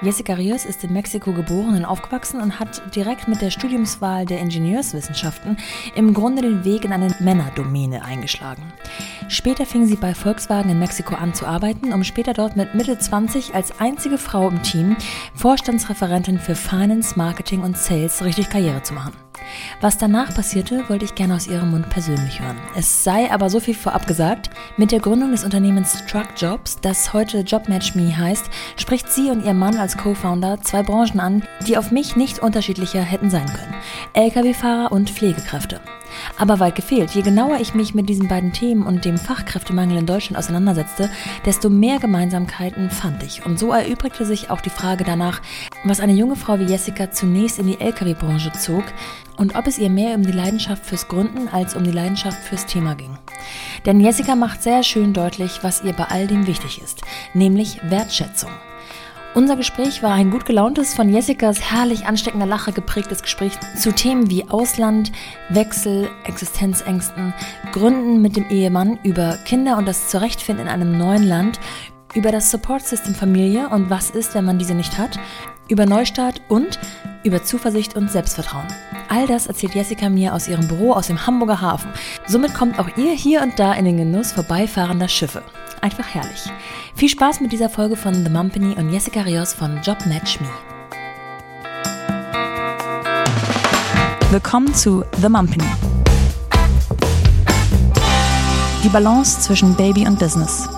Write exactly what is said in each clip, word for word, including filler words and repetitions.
Jessica Rios ist in Mexiko geboren und aufgewachsen und hat direkt mit der Studiumswahl der Ingenieurswissenschaften im Grunde den Weg in eine Männerdomäne eingeschlagen. Später fing sie bei Volkswagen in Mexiko an zu arbeiten, um später dort mit Mitte zwanzig als einzige Frau im Team Vorstandsreferentin für Finance, Marketing und Sales richtig Karriere zu machen. Was danach passierte, wollte ich gerne aus ihrem Mund persönlich hören. Es sei aber so viel vorab gesagt: Mit der Gründung des Unternehmens Truck Jobs, das heute JobMatchMe heißt, spricht sie und ihr Mann als Co-Founder zwei Branchen an, die auf mich nicht unterschiedlicher hätten sein können: L K W-Fahrer und Pflegekräfte. Aber weit gefehlt, je genauer ich mich mit diesen beiden Themen und dem Fachkräftemangel in Deutschland auseinandersetzte, desto mehr Gemeinsamkeiten fand ich. Und so erübrigte sich auch die Frage danach, was eine junge Frau wie Jessica zunächst in die L K W-Branche zog und ob es ihr mehr um die Leidenschaft fürs Gründen als um die Leidenschaft fürs Thema ging. Denn Jessica macht sehr schön deutlich, was ihr bei all dem wichtig ist, nämlich Wertschätzung. Unser Gespräch war ein gut gelauntes, von Jessicas herrlich ansteckender Lache geprägtes Gespräch zu Themen wie Ausland, Wechsel, Existenzängsten, Gründen mit dem Ehemann, über Kinder und das Zurechtfinden in einem neuen Land, über das Support-System Familie und was ist, wenn man diese nicht hat, über Neustart und über Zuversicht und Selbstvertrauen. All das erzählt Jessica mir aus ihrem Büro aus dem Hamburger Hafen. Somit kommt auch ihr hier und da in den Genuss vorbeifahrender Schiffe. Einfach herrlich. Viel Spaß mit dieser Folge von The Mumpany und Jessica Rios von JobMatchMe. Willkommen zu The Mumpany. Die Balance zwischen Baby und Business.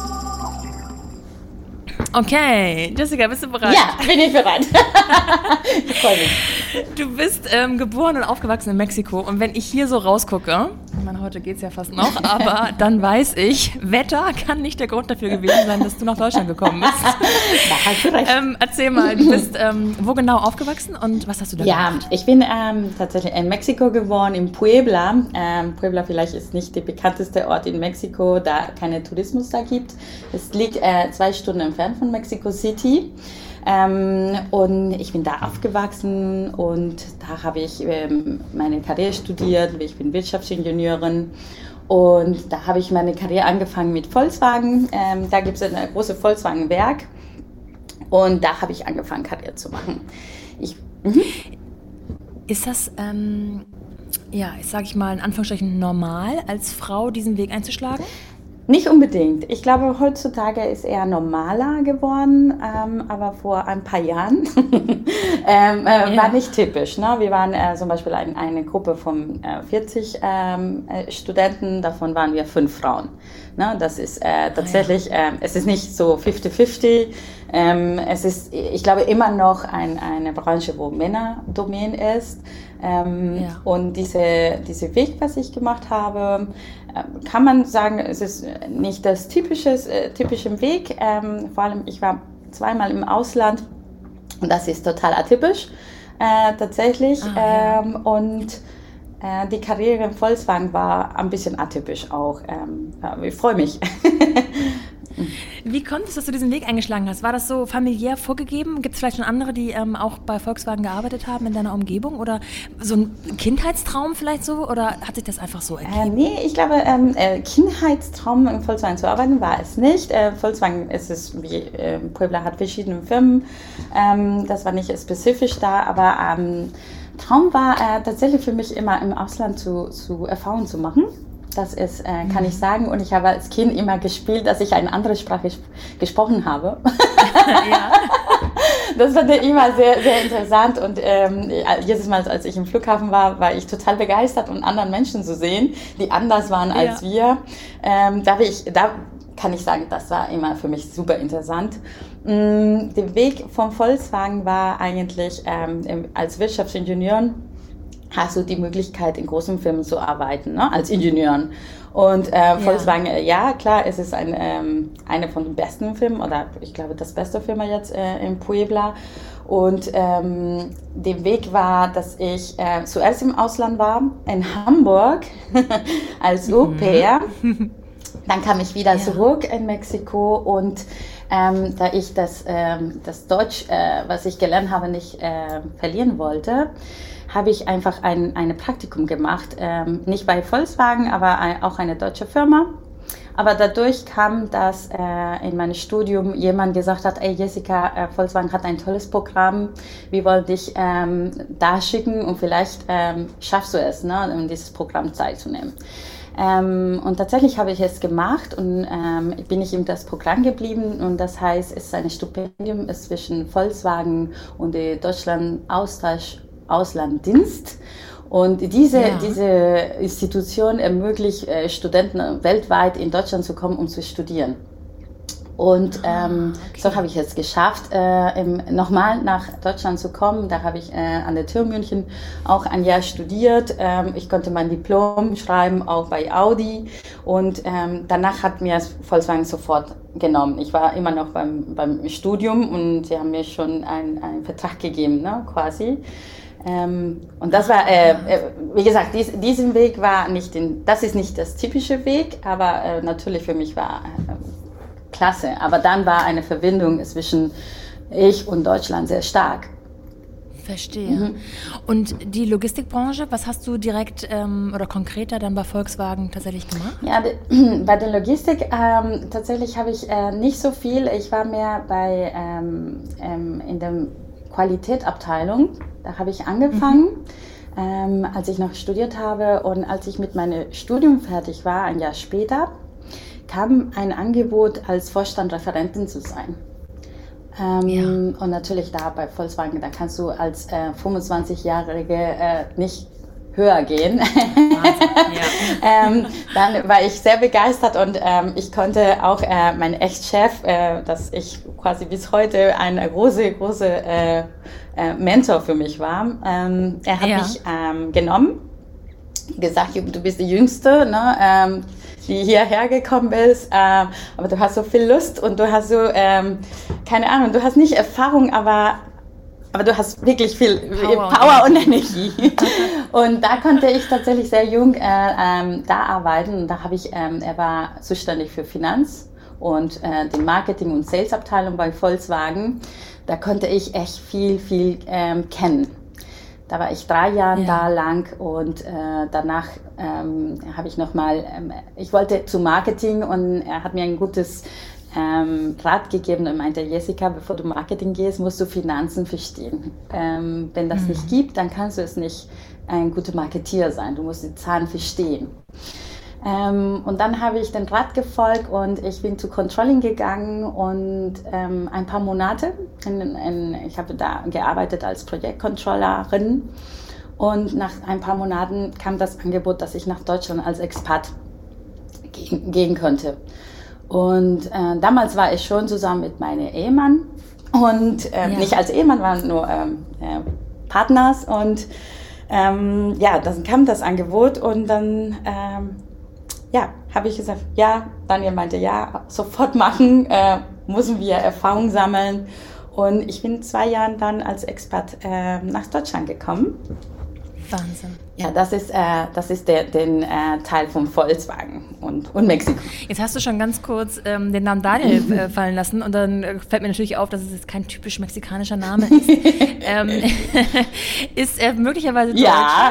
Okay, Jessica, bist du bereit? Ja, bin ich bereit. Ich freue mich. Du bist ähm, geboren und aufgewachsen in Mexiko und wenn ich hier so rausgucke, ich meine, heute geht's ja fast noch, aber dann weiß ich, Wetter kann nicht der Grund dafür gewesen sein, dass du nach Deutschland gekommen bist. Da hast du recht. Ähm, erzähl mal, du bist ähm, wo genau aufgewachsen und was hast du da ja, gemacht? Ja, ich bin ähm, tatsächlich in Mexiko geboren, in Puebla. Ähm, Puebla vielleicht ist nicht der bekannteste Ort in Mexiko, da keinen Tourismus da gibt. Es liegt äh, zwei Stunden entfernt von Mexico City. Ähm, und ich bin da aufgewachsen und da habe ich ähm, meine Karriere studiert. Ich bin Wirtschaftsingenieurin und da habe ich meine Karriere angefangen mit Volkswagen. Ähm, da gibt es ein großes Volkswagen-Werk und da habe ich angefangen, Karriere zu machen. Ich, mhm. Ist das, ähm, ja, sage ich mal in Anführungsstrichen normal, als Frau diesen Weg einzuschlagen? Nicht unbedingt. Ich glaube, heutzutage ist eher normaler geworden, ähm, aber vor ein paar Jahren ähm, äh, ja. war nicht typisch. Ne? Wir waren äh, zum Beispiel ein, eine Gruppe von äh, vierzig ähm, äh, Studenten, davon waren wir fünf Frauen. Ne? Das ist äh, tatsächlich, ah, ja. äh, es ist nicht so fifty fifty. Ähm, es ist, ich glaube, immer noch ein, eine Branche, wo Männerdomain ist. Ähm, ja. Und diese, diese Weg, was ich gemacht habe, äh, kann man sagen, es ist nicht das typische, äh, typische Weg. Ähm, vor allem, ich war zweimal im Ausland und das ist total atypisch, äh, tatsächlich. Ah, ja. ähm, und äh, die Karriere im Volkswagen war ein bisschen atypisch auch. Ähm, ja, ich freue mich. Wie kommt es, dass du diesen Weg eingeschlagen hast? War das so familiär vorgegeben? Gibt es vielleicht schon andere, die ähm, auch bei Volkswagen gearbeitet haben in deiner Umgebung? Oder so ein Kindheitstraum vielleicht so? Oder hat sich das einfach so ergeben? Äh, nee, ich glaube, ähm, äh, Kindheitstraum im Volkswagen zu arbeiten war es nicht. Äh, Volkswagen ist es, wie äh, Puebla hat verschiedene Firmen. Ähm, das war nicht spezifisch da, aber ähm, Traum war äh, tatsächlich für mich immer im Ausland zu, zu Erfahrungen zu machen. Das ist, äh, kann ich sagen. Und ich habe als Kind immer gespielt, dass ich eine andere Sprache sp- gesprochen habe. Ja. Das fand ich immer sehr, sehr interessant. Und ähm, jedes Mal, als ich im Flughafen war, war ich total begeistert, um anderen Menschen zu sehen, die anders waren als ja. wir. Ähm, da, ich, da kann ich sagen, das war immer für mich super interessant. Ähm, der Weg vom Volkswagen war eigentlich ähm, als Wirtschaftsingenieur, hast du die Möglichkeit, in großen Firmen zu arbeiten, ne, als Ingenieuren. Und äh, Volkswagen, ja. ja, klar, es ist ein, ähm, eine von den besten Firmen, oder ich glaube, das beste Firma jetzt äh, in Puebla. Und ähm, der Weg war, dass ich äh, zuerst im Ausland war, in Hamburg, als Au-pair. Mhm. Dann kam ich wieder ja. zurück in Mexiko und ähm, da ich das, ähm, das Deutsch, äh, was ich gelernt habe, nicht äh, verlieren wollte, habe ich einfach ein, ein Praktikum gemacht, ähm, nicht bei Volkswagen, aber ein, auch eine deutsche Firma, aber dadurch kam, dass äh, in meinem Studium jemand gesagt hat, ey Jessica, äh, Volkswagen hat ein tolles Programm, wir wollen dich ähm, da schicken und vielleicht ähm, schaffst du es, ne, um dieses Programm teilzunehmen. Ähm, und tatsächlich habe ich es gemacht und ähm, bin ich in das Programm geblieben und das heißt, es ist ein Stipendium ist zwischen Volkswagen und der Deutschland Austausch Auslanddienst. Und diese, ja. diese Institution ermöglicht äh, Studenten weltweit in Deutschland zu kommen, um zu studieren. Und ähm, ah, okay. so habe ich es geschafft, äh, im, nochmal nach Deutschland zu kommen. Da habe ich äh, an der T U München auch ein Jahr studiert. Ähm, ich konnte mein Diplom schreiben, auch bei Audi. Und ähm, danach hat mir Volkswagen sofort genommen. Ich war immer noch beim, beim Studium und sie haben mir schon einen, einen Vertrag gegeben, ne, quasi. Ähm, und das war, äh, äh, wie gesagt, dies, diesen Weg war nicht, den, das ist nicht das typische Weg, aber äh, natürlich für mich war äh, klasse. Aber dann war eine Verbindung zwischen ich und Deutschland sehr stark. Verstehe. Mhm. Und die Logistikbranche, was hast du direkt ähm, oder konkreter dann bei Volkswagen tatsächlich gemacht? Ja, de, bei der Logistik ähm, tatsächlich habe ich äh, nicht so viel. Ich war mehr bei ähm, ähm, in der Qualitätsabteilung. Da habe ich angefangen, mhm. ähm, als ich noch studiert habe und als ich mit meinem Studium fertig war, ein Jahr später, kam ein Angebot, als Vorstandreferentin zu sein. Ähm, ja. Und natürlich da bei Volkswagen, da kannst du als äh, fünfundzwanzigjährige äh, nicht höher gehen. Ja. ähm, dann war ich sehr begeistert und ähm, ich konnte auch äh, mein Ex-Chef, äh, dass ich quasi bis heute ein große, große äh, äh, Mentor für mich war, ähm, er hat ja. mich ähm, genommen, gesagt, du bist die Jüngste, ne, ähm, die hierher gekommen ist, äh, aber du hast so viel Lust und du hast so, ähm, keine Ahnung, du hast nicht Erfahrung, aber Aber du hast wirklich viel Power, Power und Energie. Und da konnte ich tatsächlich sehr jung äh, ähm, da arbeiten. Und da habe ich, ähm, er war zuständig für Finanz und äh, die Marketing- und Sales-Abteilung bei Volkswagen. Da konnte ich echt viel, viel ähm, kennen. Da war ich drei Jahre ja. da lang und äh, danach ähm, habe ich nochmal, ähm, ich wollte zu Marketing und er hat mir ein gutes Ähm, Rat gegeben und meinte, Jessica, bevor du Marketing gehst, musst du Finanzen verstehen. Ähm, wenn das mhm. nicht gibt, dann kannst du es nicht ein guter Marketeer sein. Du musst die Zahlen verstehen. Ähm, und dann habe ich den Rat gefolgt und ich bin zu Controlling gegangen und ähm, ein paar Monate, in, in, ich habe da gearbeitet als Projektcontrollerin und nach ein paar Monaten kam das Angebot, dass ich nach Deutschland als Expat gehen, gehen könnte. Und äh, damals war ich schon zusammen mit meinem Ehemann und äh, ja. nicht als Ehemann, waren nur ähm, äh, Partners und ähm, ja, dann kam das Angebot und dann ähm, ja, habe ich gesagt, ja, Daniel meinte, ja, sofort machen, äh, müssen wir Erfahrung sammeln und ich bin zwei Jahre dann als Expat äh, nach Deutschland gekommen. Wahnsinn. Ja, das ist, äh, das ist der den, äh, Teil von Volkswagen und, und Mexiko. Jetzt hast du schon ganz kurz ähm, den Namen Daniel äh, fallen lassen und dann äh, fällt mir natürlich auf, dass es jetzt kein typisch mexikanischer Name ist. ähm, ist er möglicherweise deutsch? Ja.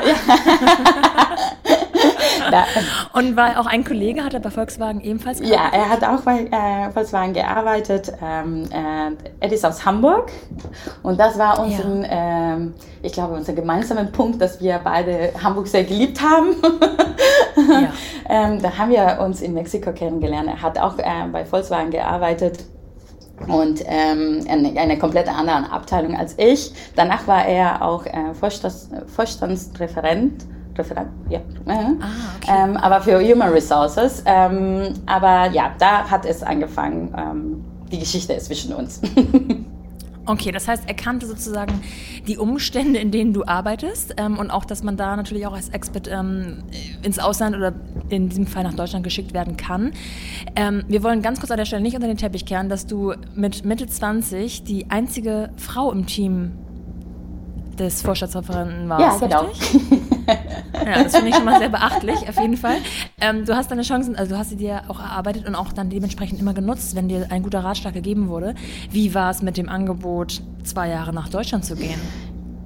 ja. Und war auch ein Kollege, hat er bei Volkswagen ebenfalls gearbeitet? Ja, er hat auch bei äh, Volkswagen gearbeitet. Ähm, äh, er ist aus Hamburg und das war unser, ja. ähm, ich glaube, unser gemeinsamer Punkt, dass wir beide Hamburg sehr geliebt haben. ja. ähm, da haben wir uns in Mexiko kennengelernt. Er hat auch äh, bei Volkswagen gearbeitet und ähm, eine, eine komplett andere Abteilung als ich. Danach war er auch äh, Vorstands, Vorstandsreferent. Referent, ja. Mhm. Ah, okay. ähm, aber für Human Resources. Ähm, aber ja, da hat es angefangen. Ähm, die Geschichte ist zwischen uns. Okay, das heißt, er kannte sozusagen die Umstände, in denen du arbeitest ähm, und auch, dass man da natürlich auch als Expert ähm, ins Ausland oder in diesem Fall nach Deutschland geschickt werden kann. Ähm, wir wollen ganz kurz an der Stelle nicht unter den Teppich kehren, dass du mit Mitte zwanzig die einzige Frau im Team des Vorstandsreferenten warst. Ja, genau. Ja, das finde ich schon mal sehr beachtlich, auf jeden Fall. Ähm, du hast deine Chancen, also du hast sie dir auch erarbeitet und auch dann dementsprechend immer genutzt, wenn dir ein guter Ratschlag gegeben wurde. Wie war es mit dem Angebot, zwei Jahre nach Deutschland zu gehen?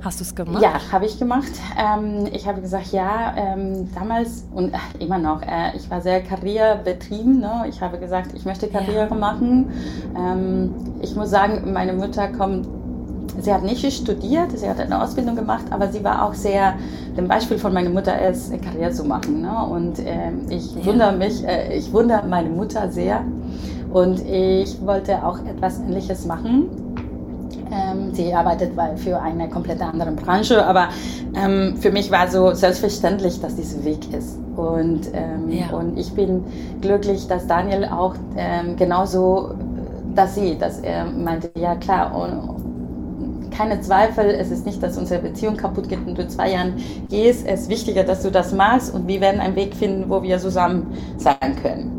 Hast du es gemacht? Ja, habe ich gemacht. Ähm, ich habe gesagt, ja, ähm, damals und äh, immer noch, äh, ich war sehr karrierebetrieben. Ne? Ich habe gesagt, ich möchte Karriere ja. machen. Ähm, ich muss sagen, meine Mutter kommt, sie hat nicht studiert, sie hat eine Ausbildung gemacht, aber sie war auch sehr, dem Beispiel von meiner Mutter ist, eine Karriere zu machen. Ne? Und äh, ich ja. wundere mich, äh, ich wundere meine Mutter sehr und ich wollte auch etwas Ähnliches machen. Ähm, sie arbeitet für eine komplett andere Branche, aber ähm, für mich war so selbstverständlich, dass dieser Weg ist. Und, ähm, ja. und ich bin glücklich, dass Daniel auch ähm, genauso das sieht, dass er meinte, ja klar, und keine Zweifel, es ist nicht, dass unsere Beziehung kaputt geht und du zwei Jahren gehst, es ist wichtiger, dass du das machst und wir werden einen Weg finden, wo wir zusammen sein können.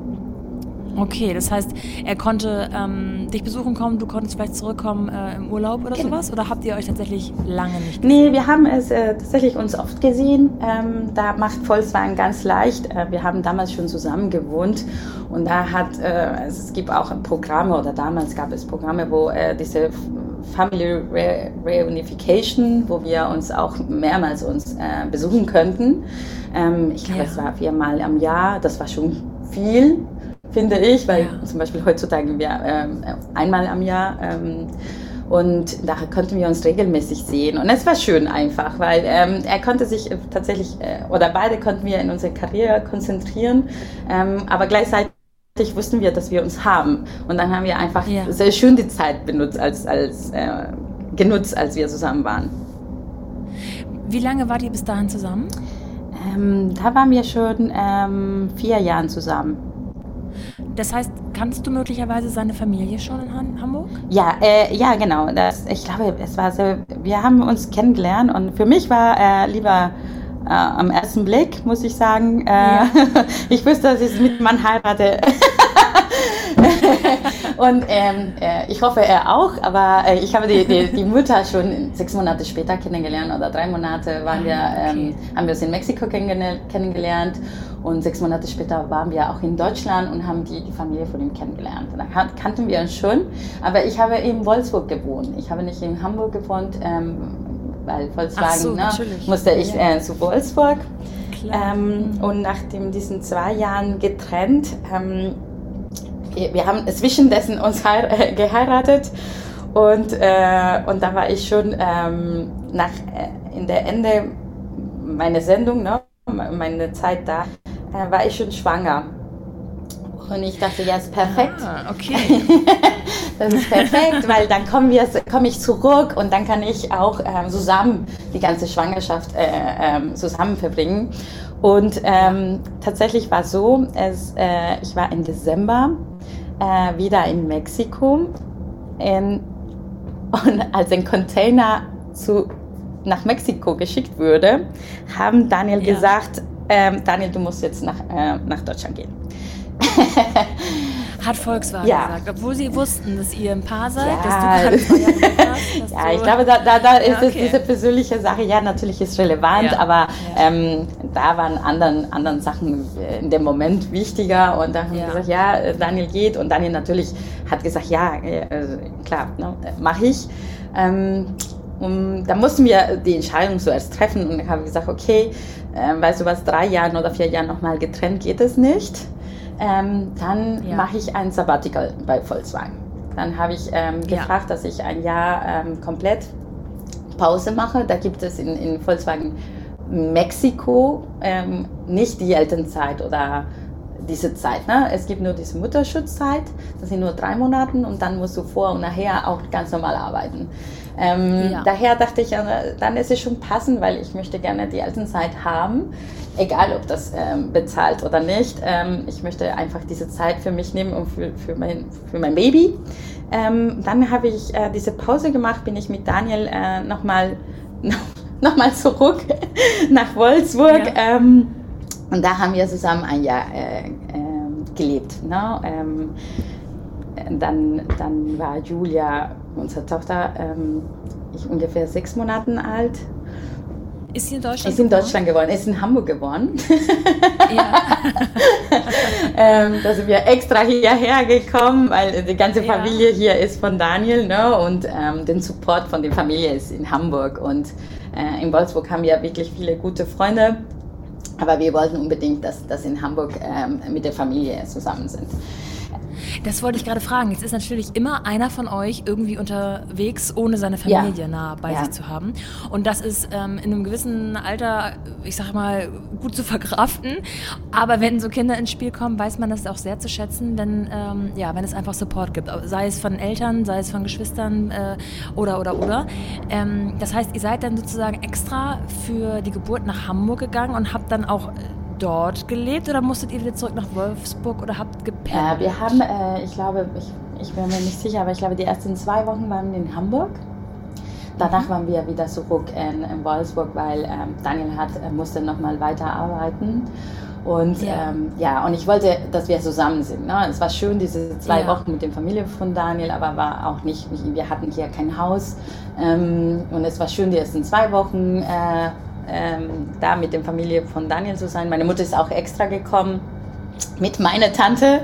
Okay, das heißt, er konnte ähm, dich besuchen kommen, du konntest vielleicht zurückkommen äh, im Urlaub oder genau. sowas? Oder habt ihr euch tatsächlich lange nicht gesehen? Nee, wir haben es äh, tatsächlich uns oft gesehen. Ähm, da macht Volkswagen ganz leicht. Äh, wir haben damals schon zusammen gewohnt und da hat, äh, es gibt auch Programme oder damals gab es Programme, wo äh, diese Family Re- Reunification, wo wir uns auch mehrmals uns äh, besuchen könnten. Ähm, ich glaube, ja. es war viermal am Jahr, das war schon viel. Finde ich, weil ja. zum Beispiel heutzutage wir ähm, einmal am Jahr ähm, und da konnten wir uns regelmäßig sehen und es war schön einfach, weil ähm, er konnte sich tatsächlich äh, oder beide konnten wir in unsere Karriere konzentrieren, ähm, aber gleichzeitig wussten wir, dass wir uns haben und dann haben wir einfach ja. sehr schön die Zeit benutzt als, als äh, genutzt, als wir zusammen waren. Wie lange wart ihr bis dahin zusammen? Ähm, da waren wir schon ähm, vier Jahre zusammen. Das heißt, kannst du möglicherweise seine Familie schon in Han- Hamburg? Ja, äh, ja, genau. Das, ich glaube, es war so, wir haben uns kennengelernt und für mich war äh, lieber äh, am ersten Blick, muss ich sagen. Äh, ja. Ich wusste, dass ich mit Mann heirate. Und ähm, äh, ich hoffe, er auch, aber äh, ich habe die, die, die Mutter schon sechs Monate später kennengelernt oder drei Monate waren wir, ähm, haben wir uns in Mexiko kennengelernt und sechs Monate später waren wir auch in Deutschland und haben die, die Familie von ihm kennengelernt. Da kan- kannten wir uns schon, aber ich habe in Wolfsburg gewohnt. Ich habe nicht in Hamburg gewohnt, ähm, weil Volkswagen so, ne, musste ich äh, zu Wolfsburg. Ähm, mhm. Und nach diesen zwei Jahren getrennt, ähm, wir haben zwischendessen uns heir- äh, geheiratet und, äh, und da war ich schon ähm, nach, äh, in der Ende meiner Sendung, ne, meine Zeit da, äh, war ich schon schwanger. Und ich dachte, ja, ist perfekt. Ah, okay. Das ist perfekt, weil dann kommen wir, komme ich zurück und dann kann ich auch ähm, zusammen die ganze Schwangerschaft äh, ähm, zusammen verbringen. Und ähm, tatsächlich war es so, es, äh, ich war im Dezember äh, wieder in Mexiko in, und als ein Container zu, nach Mexiko geschickt wurde, haben Daniel ja. gesagt, ähm, Daniel, du musst jetzt nach, äh, nach Deutschland gehen. Hat Volkswagen ja. gesagt, obwohl sie wussten, dass ihr ein Paar seid, ja. dass du gerade zwei Jahre weg hast. Ja, ich glaube, da, da, da ist ja, okay. es, diese persönliche Sache, ja, natürlich ist relevant, ja. aber ja. Ähm, da waren anderen, anderen Sachen in dem Moment wichtiger und da haben wir ja. gesagt, ja, Daniel geht und Daniel natürlich hat gesagt, ja, äh, klar, ne, mache ich. Ähm, und da mussten wir die Entscheidung zuerst treffen und haben gesagt, okay, äh, weißt du was, drei Jahren oder vier Jahren nochmal getrennt geht es nicht. Ähm, dann ja. mache ich ein Sabbatical bei Volkswagen. Dann habe ich ähm, gefragt, ja. dass ich ein Jahr ähm, komplett Pause mache. Da gibt es in, in Volkswagen Mexiko ähm, nicht die Elternzeit oder diese Zeit. Ne? Es gibt nur diese Mutterschutzzeit, das sind nur drei Monate und dann musst du vor und nachher auch ganz normal arbeiten. Ähm, ja. Daher dachte ich, dann ist es schon passend, weil ich möchte gerne die Elternzeit haben, egal ob das ähm, bezahlt oder nicht. Ähm, ich möchte einfach diese Zeit für mich nehmen und für, für, mein, für mein Baby. Ähm, dann habe ich äh, diese Pause gemacht, bin ich mit Daniel äh, nochmal noch mal zurück nach Wolfsburg. Ja. Ähm, und da haben wir zusammen ein Jahr äh, äh, gelebt. Ne? Ähm, dann, dann war Julia, unsere Tochter, ähm, ich ungefähr sechs Monate alt. Ist sie in Deutschland Ist in geboren? Deutschland geboren, ist in Hamburg geboren. Ja. ähm, da sind wir extra hierher gekommen, weil die ganze Ja. Familie hier ist von Daniel, ne? Und ähm, den Support von der Familie ist in Hamburg. Und äh, in Wolfsburg haben wir wirklich viele gute Freunde. Aber wir wollten unbedingt, dass das in Hamburg ähm, mit der Familie zusammen sind. Das wollte ich gerade fragen. Jetzt ist natürlich immer einer von euch irgendwie unterwegs, ohne seine Familie Ja. nah bei Ja. sich zu haben. Und das ist ähm, in einem gewissen Alter, ich sag mal, gut zu verkraften. Aber wenn so Kinder ins Spiel kommen, weiß man das auch sehr zu schätzen, wenn, ähm, ja, wenn es einfach Support gibt. Sei es von Eltern, sei es von Geschwistern äh, oder, oder, oder. Ähm, das heißt, ihr seid dann sozusagen extra für die Geburt nach Hamburg gegangen und habt dann auch dort gelebt oder musstet ihr wieder zurück nach Wolfsburg oder habt gepennt? Äh, wir haben, äh, ich glaube, ich, ich bin mir nicht sicher, aber ich glaube, die ersten zwei Wochen waren in Hamburg. Danach mhm. waren wir wieder zurück in, in Wolfsburg, weil ähm, Daniel hat, äh, musste nochmal weiterarbeiten. Und ja. Ähm, ja, und ich wollte, dass wir zusammen sind. Ne? Es war schön, diese zwei ja. Wochen mit der Familie von Daniel, aber war auch nicht, wir hatten hier kein Haus. Ähm, und es war schön, die ersten zwei Wochen äh, Ähm, da mit der Familie von Daniel zu sein. Meine Mutter ist auch extra gekommen mit meiner Tante,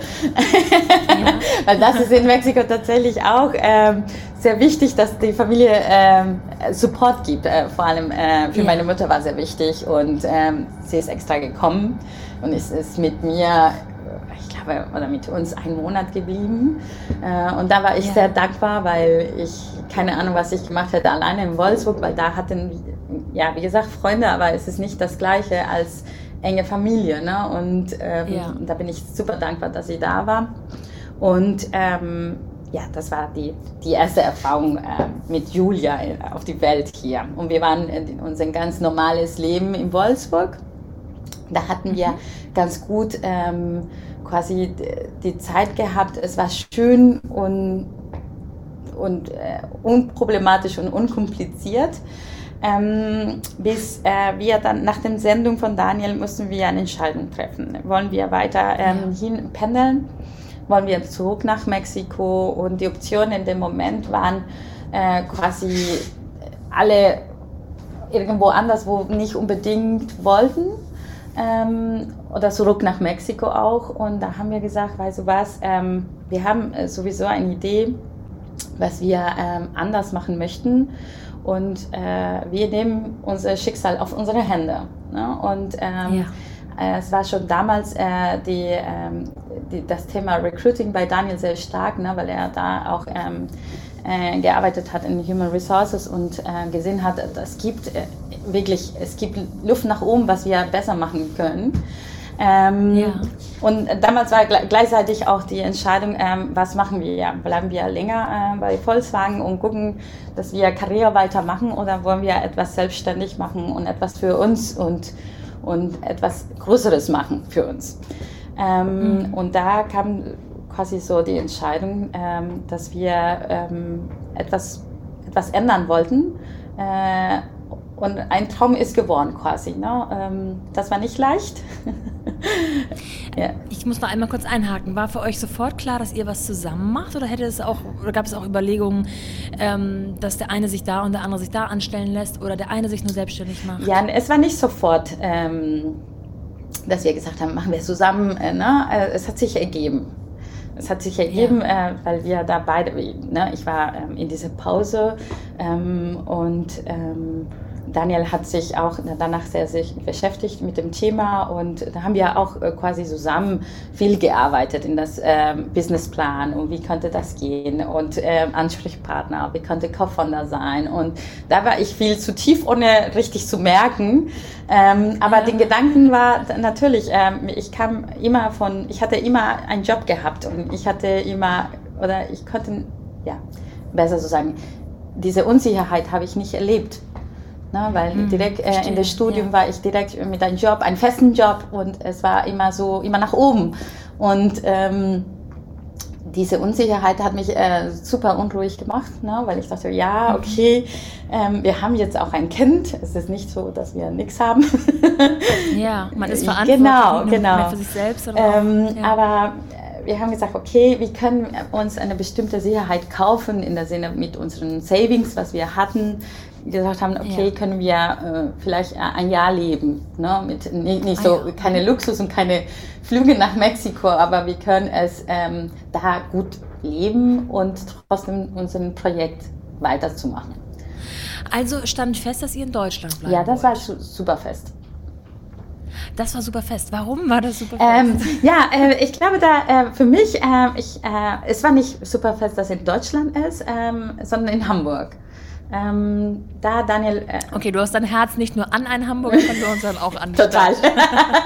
ja. weil das ist in Mexiko tatsächlich auch ähm, sehr wichtig, dass die Familie ähm, Support gibt. Äh, vor allem äh, für ja. meine Mutter war sehr wichtig und ähm, sie ist extra gekommen und ist, ist mit mir, ich glaube, oder mit uns einen Monat geblieben. Äh, und da war ich ja. sehr dankbar, weil ich keine Ahnung, was ich gemacht hätte alleine in Wolfsburg, weil da hatten ja, wie gesagt, Freunde, aber es ist nicht das Gleiche als enge Familie. Ne? Und ähm, ja. da bin ich super dankbar, dass sie da war. Und ähm, ja, das war die, die erste Erfahrung äh, mit Julia auf die Welt hier. Und wir waren in unser ganz normales Leben in Wolfsburg. Da hatten wir mhm. ganz gut ähm, quasi die Zeit gehabt. Es war schön und, und äh, unproblematisch und unkompliziert. Ähm, bis äh, wir dann nach der Sendung von Daniel mussten wir eine Entscheidung treffen. Wollen wir weiter ähm, ja. hin pendeln? Wollen wir zurück nach Mexiko? Und die Optionen in dem Moment waren äh, quasi alle irgendwo anders, wo nicht unbedingt wollten. Ähm, oder zurück nach Mexiko auch. Und da haben wir gesagt, weißt du was, ähm, wir haben sowieso eine Idee, was wir ähm, anders machen möchten. Und äh, wir nehmen unser Schicksal auf unsere Hände. Ne? Und ähm, ja. äh, es war schon damals äh, die, ähm, die, das Thema Recruiting bei Daniel sehr stark, ne? Weil er da auch ähm, äh, gearbeitet hat in Human Resources und äh, gesehen hat, es gibt äh, wirklich, es gibt Luft nach oben, was wir besser machen können. Ähm, ja. Und damals war gleichzeitig auch die Entscheidung, ähm, was machen wir? Bleiben wir länger äh, bei Volkswagen und gucken, dass wir Karriere weitermachen oder wollen wir etwas selbstständig machen und etwas für uns und, und etwas Größeres machen für uns? Ähm, mhm. Und da kam quasi so die Entscheidung, ähm, dass wir ähm, etwas, etwas ändern wollten. Äh, Und ein Traum ist geworden quasi. Ne? Ähm, das war nicht leicht. ja. Ich muss noch einmal kurz einhaken. War für euch sofort klar, dass ihr was zusammen macht? Oder hätte es auch, oder gab es auch Überlegungen, ähm, dass der eine sich da und der andere sich da anstellen lässt oder der eine sich nur selbstständig macht? Ja, es war nicht sofort, ähm, dass wir gesagt haben, machen wir zusammen. Äh, ne? Es hat sich ergeben. Es hat sich ergeben, ja. äh, weil wir da beide, ne? Ich war ähm, in dieser Pause ähm, und ähm, Daniel hat sich auch danach sehr sich beschäftigt mit dem Thema und da haben wir auch quasi zusammen viel gearbeitet in das ähm, Businessplan und wie könnte das gehen und ähm, Ansprechpartner, wie könnte Co-Founder sein und da war ich viel zu tief, ohne richtig zu merken, ähm, aber ja. den Gedanken war natürlich, ähm, ich kam immer von, ich hatte immer einen Job gehabt und ich hatte immer, oder ich konnte, ja, besser so sagen, diese Unsicherheit habe ich nicht erlebt. Ne, weil mhm, direkt äh, in das Studium ja. war ich direkt mit einem Job, einem festen Job und es war immer so, immer nach oben. Und ähm, diese Unsicherheit hat mich äh, super unruhig gemacht, ne, weil ich dachte, ja, okay, ähm, wir haben jetzt auch ein Kind. Es ist nicht so, dass wir nichts haben. Ja, man ist verantwortlich genau, genau. für sich selbst. Oder ähm, ja. Aber wir haben gesagt, okay, wir können uns eine bestimmte Sicherheit kaufen, in der Sinne mit unseren Savings, was wir hatten, gesagt haben, okay, ja. können wir äh, vielleicht ein Jahr leben, ne? Mit nicht, nicht so, ah, ja. keine Luxus und keine Flüge nach Mexiko, aber wir können es ähm, da gut leben und trotzdem unser Projekt weiterzumachen. Also stand fest, dass ihr in Deutschland bleibt? Ja, das wollt. war su- super fest. Das war super fest. Warum war das super fest? Ähm, ja, äh, ich glaube, da äh, für mich, äh, ich, äh, es war nicht super fest, dass es in Deutschland ist, ähm, sondern in Hamburg. Ähm, da Daniel... Äh, okay, du hast dein Herz nicht nur an einen Hamburger verloren, sondern auch an die Total. Stadt.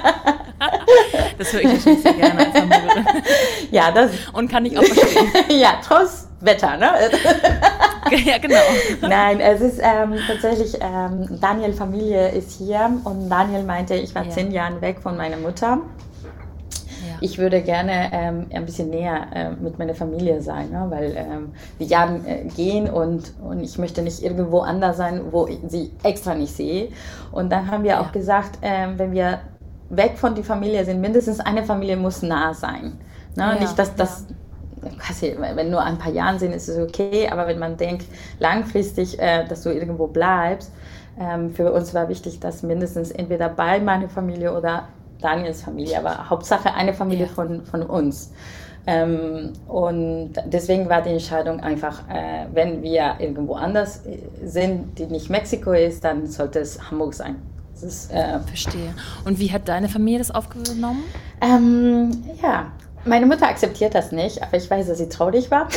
Das höre ich ja schon sehr gerne als Hamburgerin. Ja, das... Und kann ich auch verstehen. Ja, trotz Wetter, ne? Ja, genau. Nein, es ist ähm, tatsächlich, ähm, Daniel Familie ist hier und Daniel meinte, ich war ja. zehn Jahre weg von meiner Mutter. Ja. Ich würde gerne ähm, ein bisschen näher äh, mit meiner Familie sein, ne? Weil ähm, die Jahre äh, gehen und, und ich möchte nicht irgendwo anders sein, wo ich sie extra nicht sehe. Und dann haben wir ja. auch gesagt, äh, wenn wir weg von der Familie sind, mindestens eine Familie muss nah sein. Ne? Ja. Nicht, dass das... Ja. Wenn nur ein paar Jahre sind, ist es okay, aber wenn man denkt, langfristig, äh, dass du irgendwo bleibst, ähm, für uns war wichtig, dass mindestens entweder bei meiner Familie oder Daniels Familie, aber Hauptsache eine Familie ja. von, von uns. Ähm, und deswegen war die Entscheidung einfach, äh, wenn wir irgendwo anders sind, die nicht Mexiko ist, dann sollte es Hamburg sein. Das ist, äh, Verstehe. Und wie hat deine Familie das aufgenommen? Ähm, ja, meine Mutter akzeptiert das nicht, aber ich weiß, dass sie traurig war.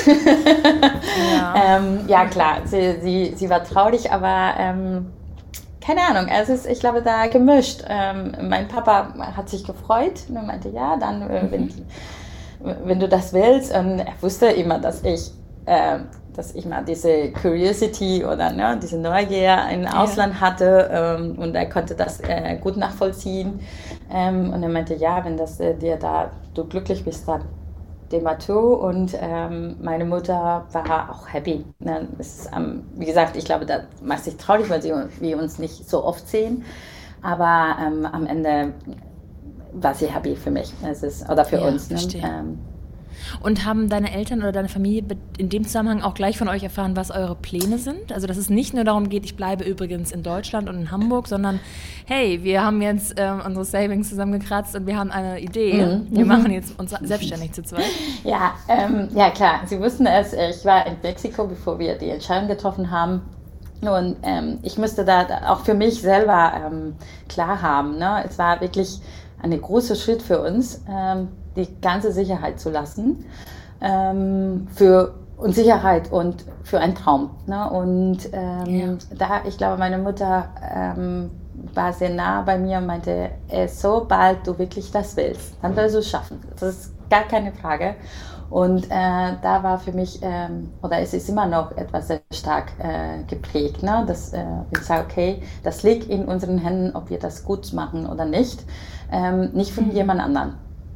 Ja, ähm, ja klar, sie, sie, sie war traurig, aber ähm, keine Ahnung, es ist, ich glaube, da gemischt. Ähm, mein Papa hat sich gefreut und er meinte, ja, dann, äh, mhm. wenn, wenn du das willst. Und er wusste immer, dass ich, äh, dass ich mal diese Curiosity oder ne, diese Neugier im ja. Ausland hatte ähm, und er konnte das äh, gut nachvollziehen. Ähm, und er meinte, ja, wenn das äh, dir da du glücklich bist, dann dem tu. Und ähm, meine Mutter war auch happy. Ne? Es ist, ähm, wie gesagt, ich glaube, da macht sich traurig, weil sie, wir uns nicht so oft sehen. Aber ähm, am Ende war sie happy für mich. Es ist, oder für ja, uns. Ne? Ähm, Und haben deine Eltern oder deine Familie in dem Zusammenhang auch gleich von euch erfahren, was eure Pläne sind? Also dass es nicht nur darum geht, ich bleibe übrigens in Deutschland und in Hamburg, sondern hey, wir haben jetzt ähm, unsere Savings zusammengekratzt und wir haben eine Idee. Mhm. Wir machen jetzt uns selbstständig zu zweit. Ja, ähm, ja klar, sie wussten es. Ich war in Mexiko, bevor wir die Entscheidung getroffen haben. Und ähm, ich musste da auch für mich selber ähm, klar haben. Ne? Es war wirklich ein großer Schritt für uns, ähm, die ganze Sicherheit zu lassen, ähm, für und Sicherheit und für einen Traum. Ne? Und ähm, ja. da, ich glaube, meine Mutter ähm, war sehr nah bei mir und meinte, äh, sobald du wirklich das willst, dann wirst du es schaffen. Das ist gar keine Frage. Und äh, da war für mich, ähm, oder es ist immer noch etwas sehr stark äh, geprägt, ne? Dass äh, ich sage, okay, das liegt in unseren Händen, ob wir das gut machen oder nicht, ähm, nicht von mhm. jemand anderem.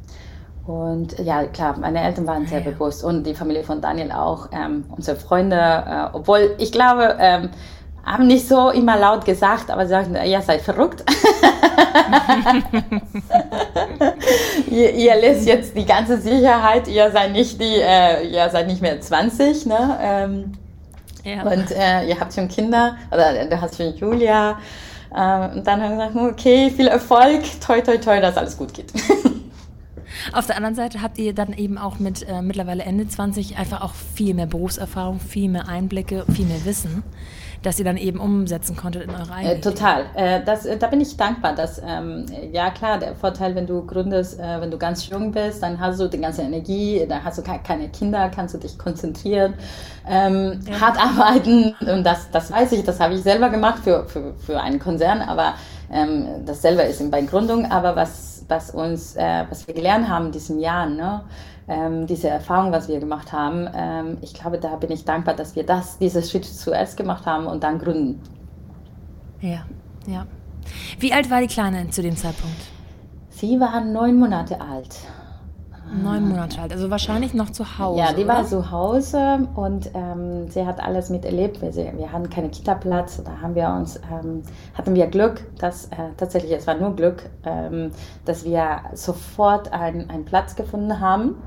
Und ja, klar, meine Eltern waren sehr ja. bewusst und die Familie von Daniel auch, ähm, unsere Freunde, äh, obwohl ich glaube, ähm, haben nicht so immer laut gesagt, aber sie sagten, ja, seid verrückt. ihr, ihr lässt jetzt die ganze Sicherheit, ihr seid nicht die, äh, ihr seid nicht mehr zwanzig, ne? Ähm, ja. Und äh, ihr habt schon Kinder, oder du hast schon Julia. Äh, und dann haben wir gesagt, okay, viel Erfolg, toi, toi, toi, dass alles gut geht. Auf der anderen Seite habt ihr dann eben auch mit äh, mittlerweile Ende zwanzig einfach auch viel mehr Berufserfahrung, viel mehr Einblicke, viel mehr Wissen, dass ihr dann eben umsetzen konntet in eure eigene äh, Total. Äh, das, da bin ich dankbar, dass, ähm, ja klar, der Vorteil, wenn du gründest, äh, wenn du ganz jung bist, dann hast du die ganze Energie, da hast du keine Kinder, kannst du dich konzentrieren, ähm, ja. hart arbeiten und das, das weiß ich, das habe ich selber gemacht für, für, für einen Konzern, aber ähm, das selber ist bei Gründung, aber was was uns, äh, was wir gelernt haben in diesen Jahren, ne? ähm, diese Erfahrung, was wir gemacht haben, ähm, ich glaube, da bin ich dankbar, dass wir das, diesen Schritt zuerst gemacht haben und dann gründen. Ja, ja. Wie alt war die Kleine zu dem Zeitpunkt? Sie war neun Monate alt. Neun Monate alt, also wahrscheinlich noch zu Hause. Ja, die oder? war zu Hause und ähm, sie hat alles miterlebt. Wir, wir hatten keinen Kita-Platz, da haben wir uns, ähm, hatten wir Glück, dass äh, tatsächlich, es war nur Glück, ähm, dass wir sofort ein, einen Platz gefunden haben.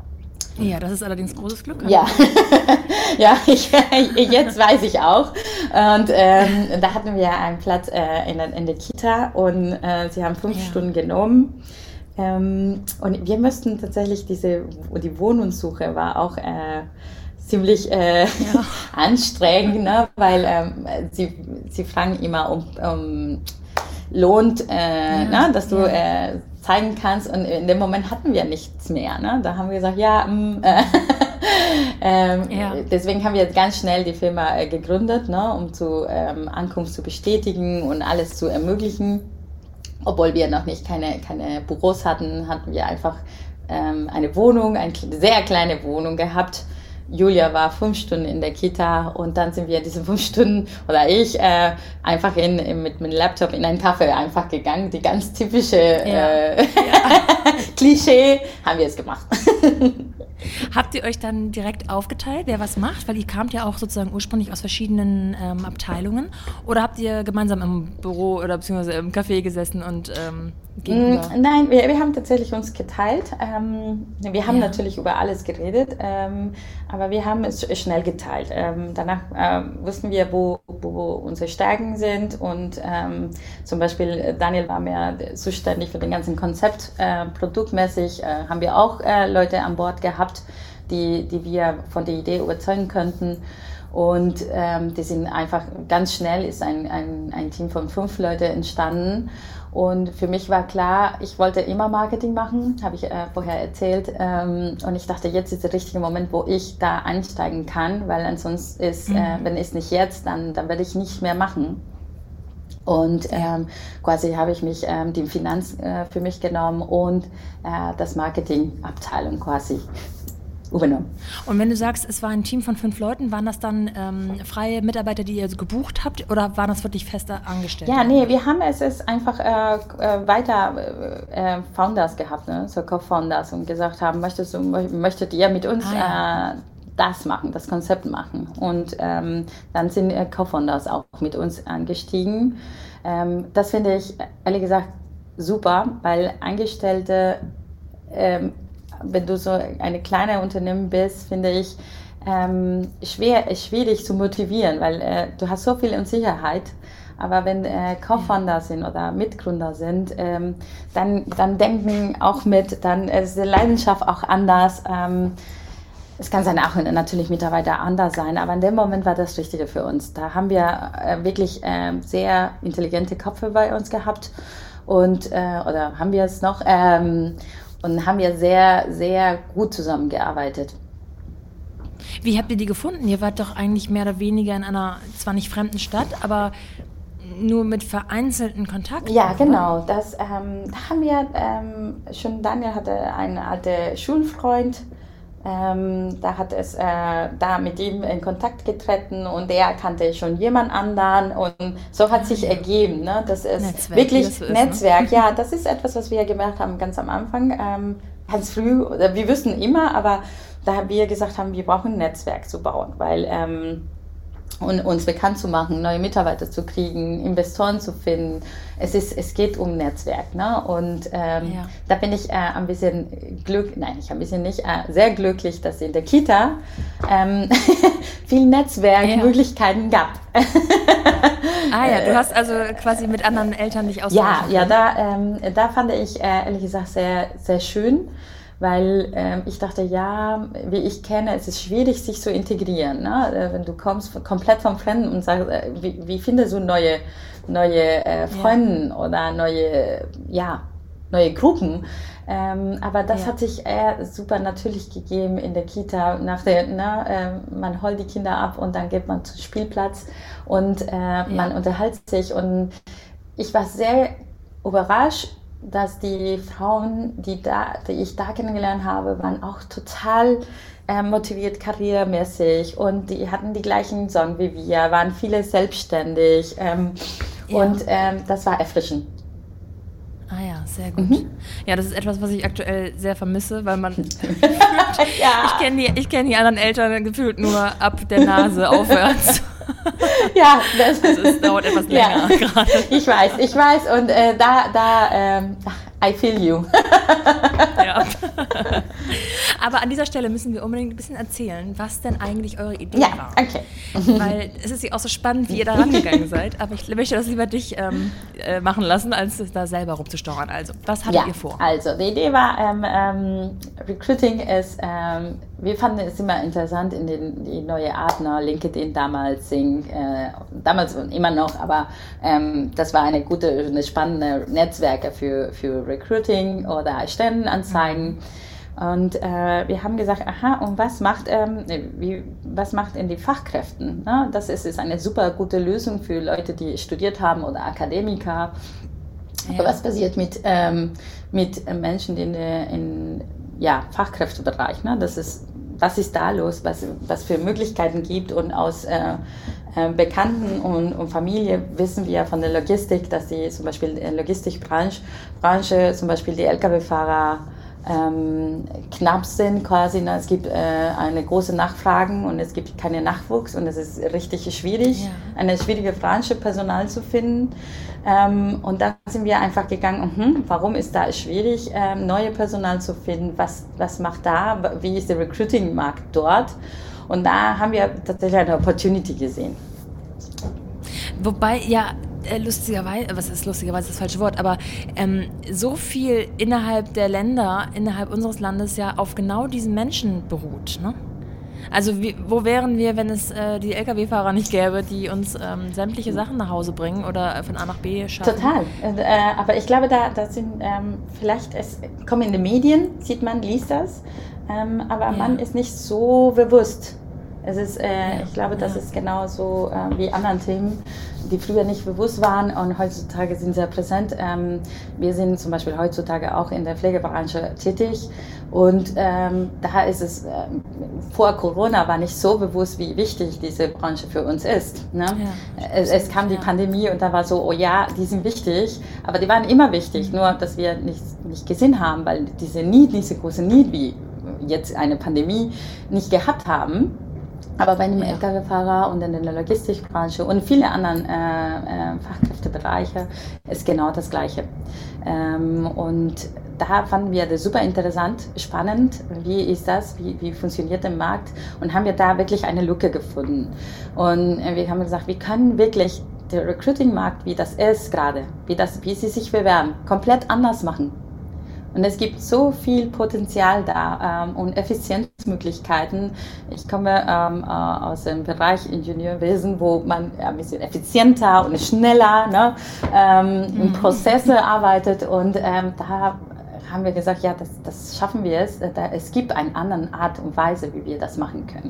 Ja, das ist allerdings großes Glück. Ja, ja ich, jetzt weiß ich auch. Und ähm, da hatten wir einen Platz äh, in, der, in der Kita und äh, sie haben fünf ja. Stunden genommen. Ähm, und wir müssten tatsächlich diese, die Wohnungssuche war auch äh, ziemlich äh, ja. anstrengend, ne? Weil ähm, sie, sie fragen immer um, um lohnt, äh, ja. ne? Dass du ja. äh, zeigen kannst und in dem Moment hatten wir nichts mehr. Ne? Da haben wir gesagt, ja, mh, äh, ähm, ja. deswegen haben wir jetzt ganz schnell die Firma äh, gegründet, ne? Um zu ähm, Ankunft zu bestätigen und alles zu ermöglichen. Obwohl wir noch nicht keine, keine Büros hatten, hatten wir einfach ähm, eine Wohnung, eine sehr kleine Wohnung gehabt. Julia war fünf Stunden in der Kita und dann sind wir diese fünf Stunden, oder ich, äh, einfach in, in, mit meinem Laptop in einen Café einfach gegangen. Die ganz typische ja. Äh, ja. Klischee haben wir es gemacht. Habt ihr euch dann direkt aufgeteilt, wer was macht? Weil ihr kamt ja auch sozusagen ursprünglich aus verschiedenen ähm, Abteilungen. Oder habt ihr gemeinsam im Büro oder beziehungsweise im Café gesessen und ähm, gegenüber? Nein, wir, wir haben tatsächlich uns geteilt. Ähm, wir haben ja. natürlich über alles geredet, ähm, aber wir haben es schnell geteilt. Ähm, danach ähm, wussten wir, wo, wo unsere Stärken sind und ähm, zum Beispiel Daniel war mehr zuständig für den ganzen Konzept. Äh, produktmäßig äh, haben wir auch äh, Leute an Bord gehabt, die, die wir von der Idee überzeugen könnten. Und ähm, die sind einfach ganz schnell, ist ein, ein, ein Team von fünf Leuten entstanden. Und für mich war klar, ich wollte immer Marketing machen, habe ich äh, vorher erzählt. Ähm, und ich dachte, jetzt ist der richtige Moment, wo ich da einsteigen kann, weil ansonsten ist, mhm. äh, wenn es nicht jetzt, dann, dann werde ich nicht mehr machen. Und ähm, quasi habe ich mich ähm, die Finanz äh, für mich genommen und äh, das Marketingabteilung quasi übernommen. Und wenn du sagst, es war ein Team von fünf Leuten, waren das dann ähm, freie Mitarbeiter, die ihr so gebucht habt, oder waren das wirklich feste Angestellte? Ja, nee, wir haben es ist einfach äh, weiter äh, Founders gehabt, ne? So Co-Founders, und gesagt haben, möchtest du, möchtet ihr mit uns ah, ja. äh, das machen, das Konzept machen. Und ähm, dann sind äh, Co-Founders auch mit uns angestiegen. Ähm, das finde ich, ehrlich gesagt, super, weil Angestellte, ähm, wenn du so eine kleine Unternehmen bist, finde ich, ähm, schwer, schwierig zu motivieren, weil äh, du hast so viel Unsicherheit. Aber wenn äh, Co-Founder sind oder Mitgründer sind, ähm, dann, dann denken auch mit, dann ist die Leidenschaft auch anders. Ähm, Es kann sein, auch natürlich Mitarbeiter anders sein, aber in dem Moment war das Richtige für uns. Da haben wir äh, wirklich äh, sehr intelligente Köpfe bei uns gehabt und äh, oder haben wir es noch ähm, und haben wir sehr, sehr gut zusammengearbeitet. Wie habt ihr die gefunden? Ihr wart doch eigentlich mehr oder weniger in einer, zwar nicht fremden Stadt, aber nur mit vereinzelten Kontakten. Ja, genau. Das ähm, haben wir ähm, schon. Daniel hatte einen alten Schulfreund. Ähm, da hat es äh, da mit ihm in Kontakt getreten und der kannte schon jemand anderen und so hat sich ergeben, ne? Das ist Netzwerk, wirklich das so ist, Netzwerk. Ne? Ja, das ist etwas, was wir gemerkt haben ganz am Anfang, ähm, ganz früh. Wir wüssten immer, aber da wir gesagt haben, wir brauchen ein Netzwerk zu bauen, weil ähm, und uns bekannt zu machen, neue Mitarbeiter zu kriegen, Investoren zu finden. Es ist, es geht um Netzwerk, ne? Und ähm, ja. da bin ich äh, ein bisschen glücklich, nein, ich ein bisschen nicht, äh, sehr glücklich, dass es in der Kita ähm, viel Netzwerkmöglichkeiten ja. gab. Ah ja, du hast also quasi mit anderen Eltern dich austauschen Ja, ja, da, ähm, da fand ich äh, ehrlich gesagt sehr, sehr schön. Weil ähm, ich dachte, ja, wie ich kenne, es ist schwierig, sich zu integrieren. Ne? Wenn du kommst komplett vom Fremden und sagst, äh, wie, wie findest du neue, neue äh, Freunde ja. oder neue, ja, neue Gruppen? Ähm, aber das ja. hat sich eher super natürlich gegeben in der Kita. Nach der, ne, äh, man holt die Kinder ab und dann geht man zum Spielplatz und äh, ja. man unterhält sich. Und ich war sehr überrascht, dass die Frauen, die, da, die ich da kennengelernt habe, waren auch total äh, motiviert, karrieremäßig, und die hatten die gleichen Sorgen wie wir, waren viele selbstständig ähm, ja. und ähm, das war erfrischend. Ah ja, sehr gut. Mhm. Ja, das ist etwas, was ich aktuell sehr vermisse, weil man ja. ich kenne die, ich kenn die anderen Eltern gefühlt nur ab der Nase aufwärts. Ja, das also es dauert etwas länger ja. gerade. Ich weiß, ich weiß und äh, da, da, ähm, I feel you. Ja. Aber an dieser Stelle müssen wir unbedingt ein bisschen erzählen, was denn eigentlich eure Idee ja, war. Okay. Weil es ist ja auch so spannend, wie ihr da rangegangen seid. Aber ich möchte das lieber dich ähm, äh, machen lassen, als da selber rumzustochern. Also, was hattet ja, ihr vor? Also, die Idee war, ähm, ähm, Recruiting ist, ähm, wir fanden es immer interessant in den, die neue Art, ne? LinkedIn damals, Sing, äh, damals und immer noch, aber ähm, das war eine gute, eine spannende Netzwerke für, für Recruiting oder Stellenanzeigen. Und äh, wir haben gesagt, aha, und was macht, ähm, wie, was macht in die Fachkräften? Ne? Das ist, ist eine super gute Lösung für Leute, die studiert haben oder Akademiker. Ja. Aber was passiert mit, ähm, mit Menschen in, in ja, Fachkräftebereich? Ne? Das ist, was ist da los? Was, was für Möglichkeiten gibt? Und aus äh, äh, Bekannten und, und Familie wissen wir von der Logistik, dass die zum Beispiel in der Logistikbranche, Branche, zum Beispiel die L K W-Fahrer, Ähm, knapp sind quasi. Ne? Es gibt äh, eine große Nachfrage und es gibt keinen Nachwuchs und es ist richtig schwierig, ja. eine schwierige Branche, Personal zu finden. Ähm, und da sind wir einfach gegangen, hm, warum ist da schwierig, ähm, neue Personal zu finden, was, was macht da, wie ist der Recruiting-Markt dort? Und da haben wir tatsächlich eine Opportunity gesehen. Wobei, ja, Äh, lustigerweise, was ist lustigerweise das falsche Wort, aber ähm, so viel innerhalb der Länder, innerhalb unseres Landes ja auf genau diesen Menschen beruht, ne? Also wie, wo wären wir, wenn es äh, die L K W-Fahrer nicht gäbe, die uns ähm, sämtliche Sachen nach Hause bringen oder von A nach B schaffen? Total, äh, aber ich glaube, da, da sind ähm, vielleicht, es kommen in den Medien, sieht man, liest das, ähm, aber ja. man ist nicht so bewusst. Es ist, äh, ja. Ich glaube, das ja. ist genauso äh, wie anderen Themen, die früher nicht bewusst waren und heutzutage sind sehr präsent. Ähm, wir sind zum Beispiel heutzutage auch in der Pflegebranche tätig und ähm, da ist es, äh, vor Corona war nicht so bewusst, wie wichtig diese Branche für uns ist. Ne? Ja, es, es kam die ja. Pandemie und da war so, oh ja, die sind wichtig, aber die waren immer wichtig, mhm. nur dass wir nicht, nicht gesehen haben, weil diese Need, diese große Need, wie jetzt eine Pandemie, nicht gehabt haben. Aber bei einem ja. L K W-Fahrer und in der Logistikbranche und viele anderen äh, äh, Fachkräftebereiche ist genau das Gleiche. Ähm, und da fanden wir das super interessant, spannend. Wie ist das? Wie, wie funktioniert der Markt? Und haben wir da wirklich eine Lücke gefunden. Und äh, wir haben gesagt, wir können wirklich den Recruiting-Markt, wie das ist gerade, wie, das, wie sie sich bewerben, komplett anders machen. Und es gibt so viel Potenzial da ähm, und Effizienzmöglichkeiten. Ich komme ähm, äh, aus dem Bereich Ingenieurwesen, wo man ja, ein bisschen effizienter und schneller ne, ähm, mhm. in Prozesse arbeitet. Und ähm, da haben wir gesagt, ja, das, das schaffen wir es. Da, es gibt eine andere Art und Weise, wie wir das machen können.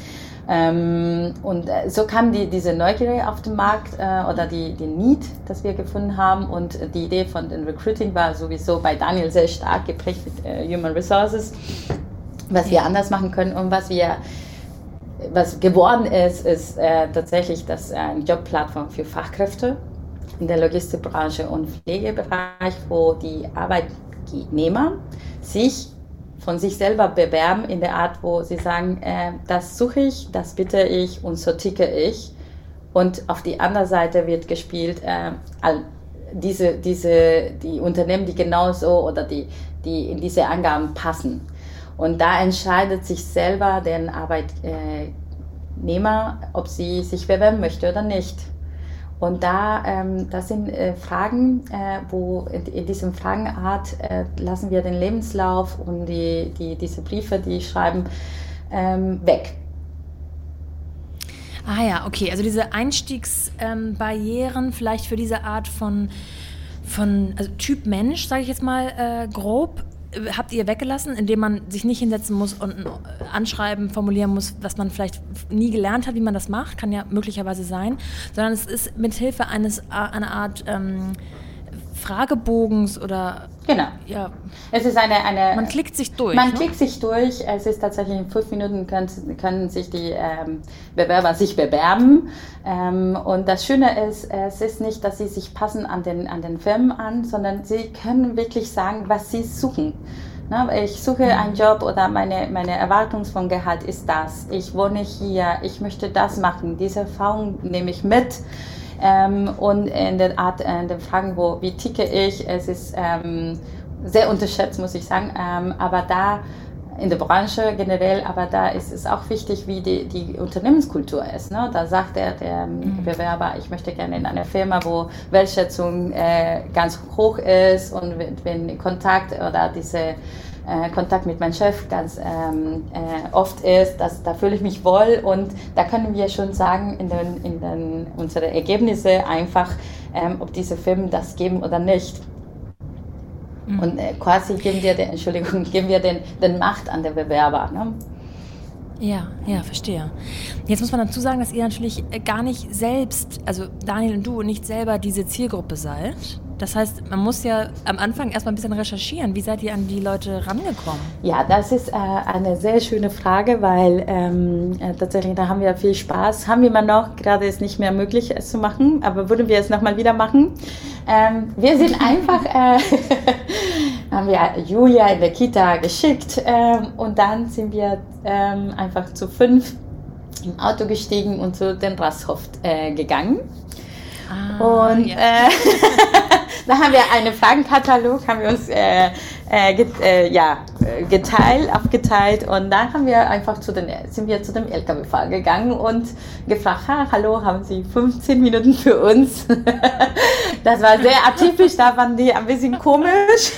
Ähm, und äh, so kam die, diese Neugier auf den Markt äh, oder die, die Need, das wir gefunden haben und die Idee von dem Recruiting war sowieso bei Daniel sehr stark geprägt mit äh, Human Resources, was wir anders machen können und was wir was geworden ist, ist äh, tatsächlich das äh, eine Jobplattform für Fachkräfte in der Logistikbranche und Pflegebereich, wo die Arbeitnehmer sich von sich selber bewerben in der Art, wo sie sagen, äh, das suche ich, das bitte ich und so ticke ich. Und auf die andere Seite wird gespielt, äh, all diese, diese, die Unternehmen, die genauso oder die, die in diese Angaben passen. Und da entscheidet sich selber der Arbeitnehmer, ob sie sich bewerben möchte oder nicht. Und da, ähm, das sind äh, Fragen, äh, wo in, in diesem Fragenart äh, lassen wir den Lebenslauf und die, die, diese Briefe, die schreiben, ähm, weg. Ah ja, okay. Also diese Einstiegsbarrieren ähm, vielleicht für diese Art von, von also Typ Mensch, sage ich jetzt mal äh, grob, habt ihr weggelassen, indem man sich nicht hinsetzen muss und ein Anschreiben formulieren muss, was man vielleicht nie gelernt hat, wie man das macht, kann ja möglicherweise sein, sondern es ist mit Hilfe eines einer Art ähm, Fragebogens oder genau. Ja, es ist eine, eine man klickt sich durch. Man ne? klickt sich durch. Es ist tatsächlich in fünf Minuten können, können sich die ähm, Bewerber sich bewerben. Ähm, und das Schöne ist, es ist nicht, dass sie sich passen an den an den Firmen an, sondern sie können wirklich sagen, was sie suchen. Na, ich suche einen Job oder meine meine Erwartung von Gehalt ist das. Ich wohne hier. Ich möchte das machen. Diese Erfahrung nehme ich mit. Ähm, und in der Art, in den Fragen, wo, wie ticke ich, es ist ähm, sehr unterschätzt, muss ich sagen, ähm, aber da in der Branche generell, aber da ist es auch wichtig, wie die, die Unternehmenskultur ist. Ne? Da sagt der, der mhm. Bewerber, ich möchte gerne in einer Firma, wo Wertschätzung äh, ganz hoch ist und wenn, wenn Kontakt oder diese äh, Kontakt mit meinem Chef ganz ähm, äh, oft ist, dass, da fühle ich mich wohl und da können wir schon sagen, in den, in den, unsere Ergebnisse einfach, ähm, ob diese Firmen das geben oder nicht. Und äh, quasi geben wir den, Entschuldigung, geben wir den, den Macht an den Bewerber. Ne? Ja, ja, verstehe. Jetzt muss man dazu sagen, dass ihr natürlich gar nicht selbst, also Daniel und du, nicht selber diese Zielgruppe seid. Das heißt, man muss ja am Anfang erstmal ein bisschen recherchieren. Wie seid ihr an die Leute rangekommen? Ja, das ist äh, eine sehr schöne Frage, weil ähm, äh, tatsächlich, da haben wir viel Spaß. Haben wir immer noch, gerade ist nicht mehr möglich, es zu machen, aber würden wir es nochmal wieder machen. Ähm, wir sind einfach, äh, haben wir Julia in der Kita geschickt ähm, und dann sind wir ähm, einfach zu fünf im Auto gestiegen und zu den Rasthof äh, gegangen. Ah, und ja. äh, da haben wir einen Fragenkatalog, haben wir uns äh, äh, get, äh, ja, geteilt, aufgeteilt und dann haben wir einfach zu den, sind wir zu dem L K W-Fahrer gegangen und gefragt, ha, hallo, haben Sie fünfzehn Minuten für uns? Das war sehr atypisch, da waren die ein bisschen komisch.